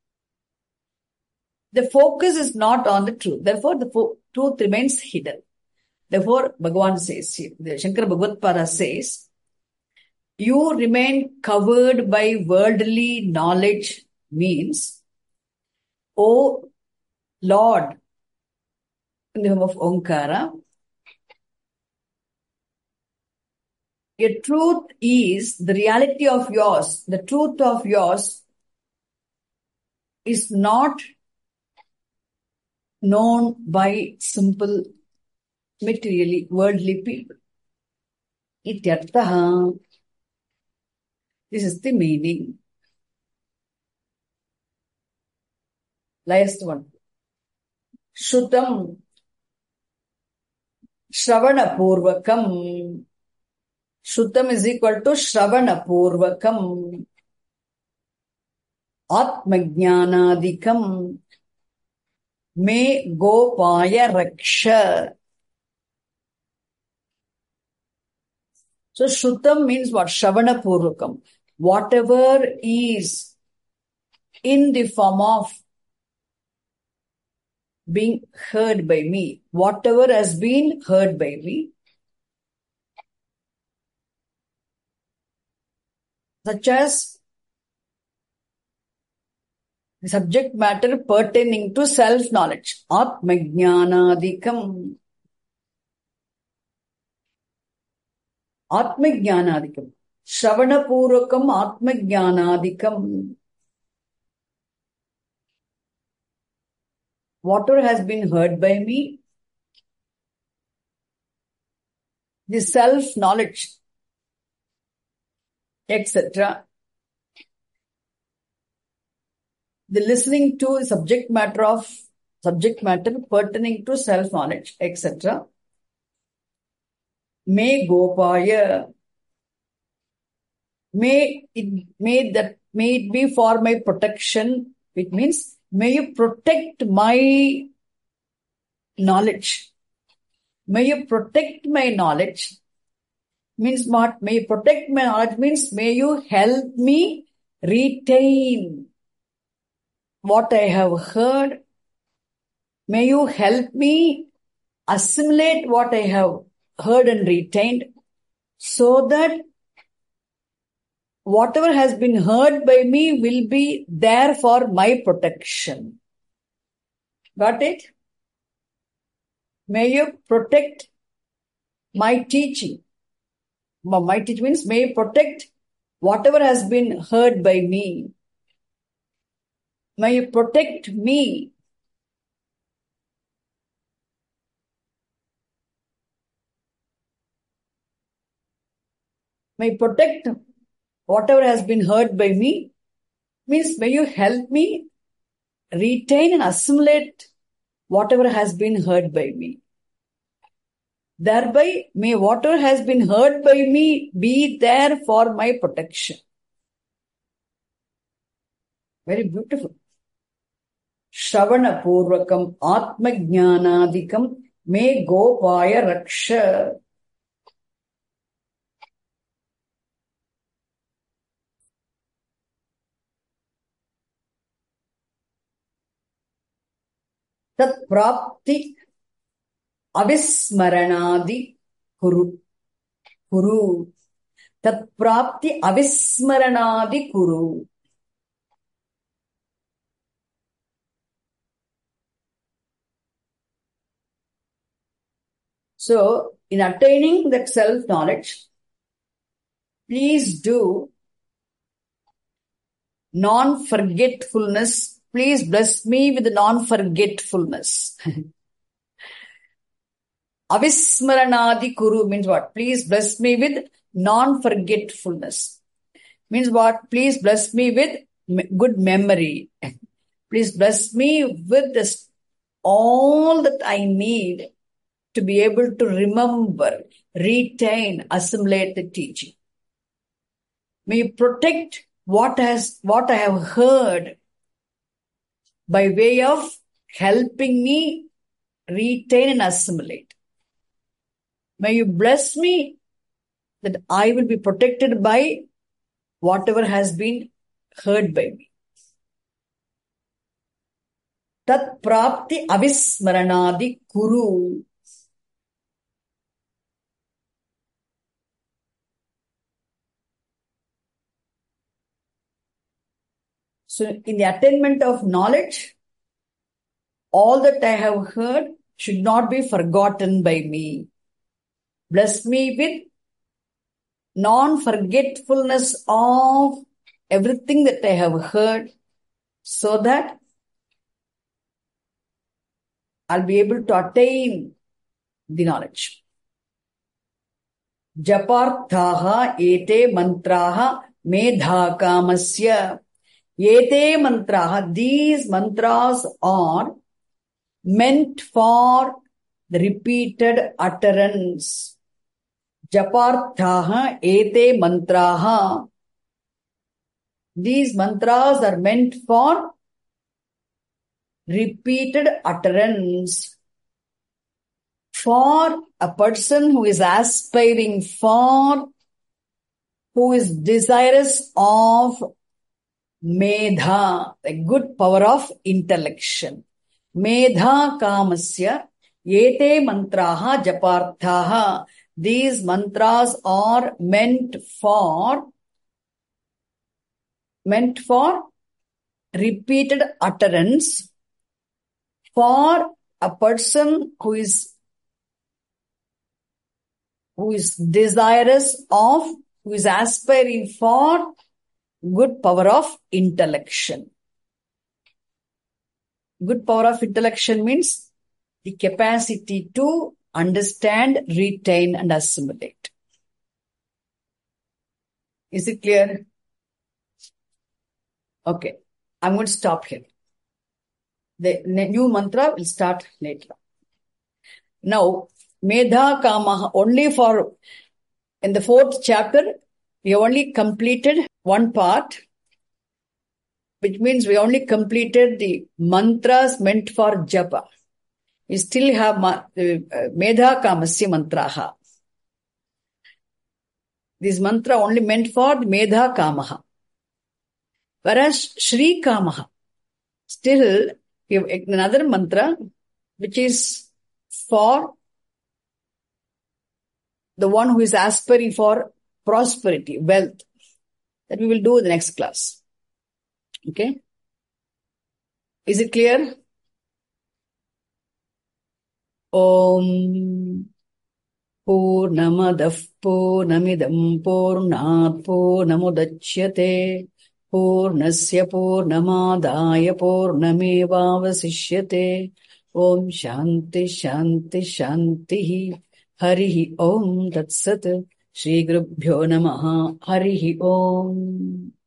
The focus is not on the truth. Therefore, the fo- truth remains hidden. Therefore, Bhagavan says, the Shankara Bhagavad says, you remain covered by worldly knowledge means, O Lord, in the form of Omkara, a truth is the reality of yours. The truth of yours is not known by simple, materially, worldly people. Ityarthaha. This is the meaning. Last one. Shrutam Shravana Purvakam. Shrutam is equal to Shravana Purvakam. Atmajnanadikam. Me Gopaya Raksha. So Shrutam means what? Shravana Purvakam. Whatever is in the form of being heard by me, whatever has been heard by me, such as the subject matter pertaining to self-knowledge, Atmajnanadikam. Atmajnanadikam. Shravana Purvakam Atmajnanadikam. whatever has been heard by me, the self-knowledge, et cetera. The listening to subject matter of subject matter pertaining to self-knowledge, et cetera. May Gopaya, may it may that may it be for my protection. It means may you protect my knowledge. May you protect my knowledge. Means what? May you protect my knowledge means may you help me retain what I have heard. May you help me assimilate what I have heard and retained, so that whatever has been heard by me will be there for my protection. Got it? May you protect my teaching. My teaching means may you protect whatever has been heard by me. May you protect me. May you protect whatever has been heard by me. Means may you help me retain and assimilate whatever has been heard by me. Thereby, may whatever has been heard by me be there for my protection. Very beautiful. Shravana Purvakam Atma Jnanadikam Me Gopaya Raksha. Tat Prapti Avismaranadi Kuru. Kuru. Tat Prapti Avismaranadi Kuru. So, in attaining that self-knowledge, please do non-forgetfulness. Please bless me with non-forgetfulness. Avismaranadi Kuru means what? Please bless me with non-forgetfulness. Means what? Please bless me with good memory. Please bless me with this, all that I need to be able to remember, retain, assimilate the teaching. May you protect what has, what I have heard by way of helping me retain and assimilate. May you bless me that I will be protected by whatever has been heard by me. Tat prapti avismaranadi kuru. So, in the attainment of knowledge, all that I have heard should not be forgotten by me. Bless me with non-forgetfulness of everything that I have heard, so that I'll be able to attain the knowledge. Japarthaha ete mantraha medha kamasya. Ete mantraha, these mantras are meant for the repeated utterance. Japarthaha ete mantraha. These mantras are meant for repeated utterance. For a person who is aspiring for, who is desirous of Medha, a good power of intellection. Medha kamasya ete mantraha japarthaha. These mantras are meant for, meant for repeated utterance for a person who is, who is desirous of, who is aspiring for good power of intellection. Good power of intellection means the capacity to understand, retain, and assimilate. Is it clear? Okay. I'm going to stop here. The new mantra will start later. Now, Medha Kamaha, only for, in the fourth chapter, we only completed one part, which means we only completed the mantras meant for japa. We still have uh, Medha Kamasya mantraha. This mantra only meant for the Medha Kamaha. Whereas Shri Kamaha, still we have another mantra which is for the one who is aspiring for prosperity, wealth. That we will do in the next class. Okay? Is it clear? Om Purnamadav Purnamidam Purnat Purnamudachyate Purnasya Purnamadaya Purnamevavasishyate. Om Shanti Shanti Shanti. Harihi Om Tat Sat. Shri Gurubhyo Namaha. Harihi Om.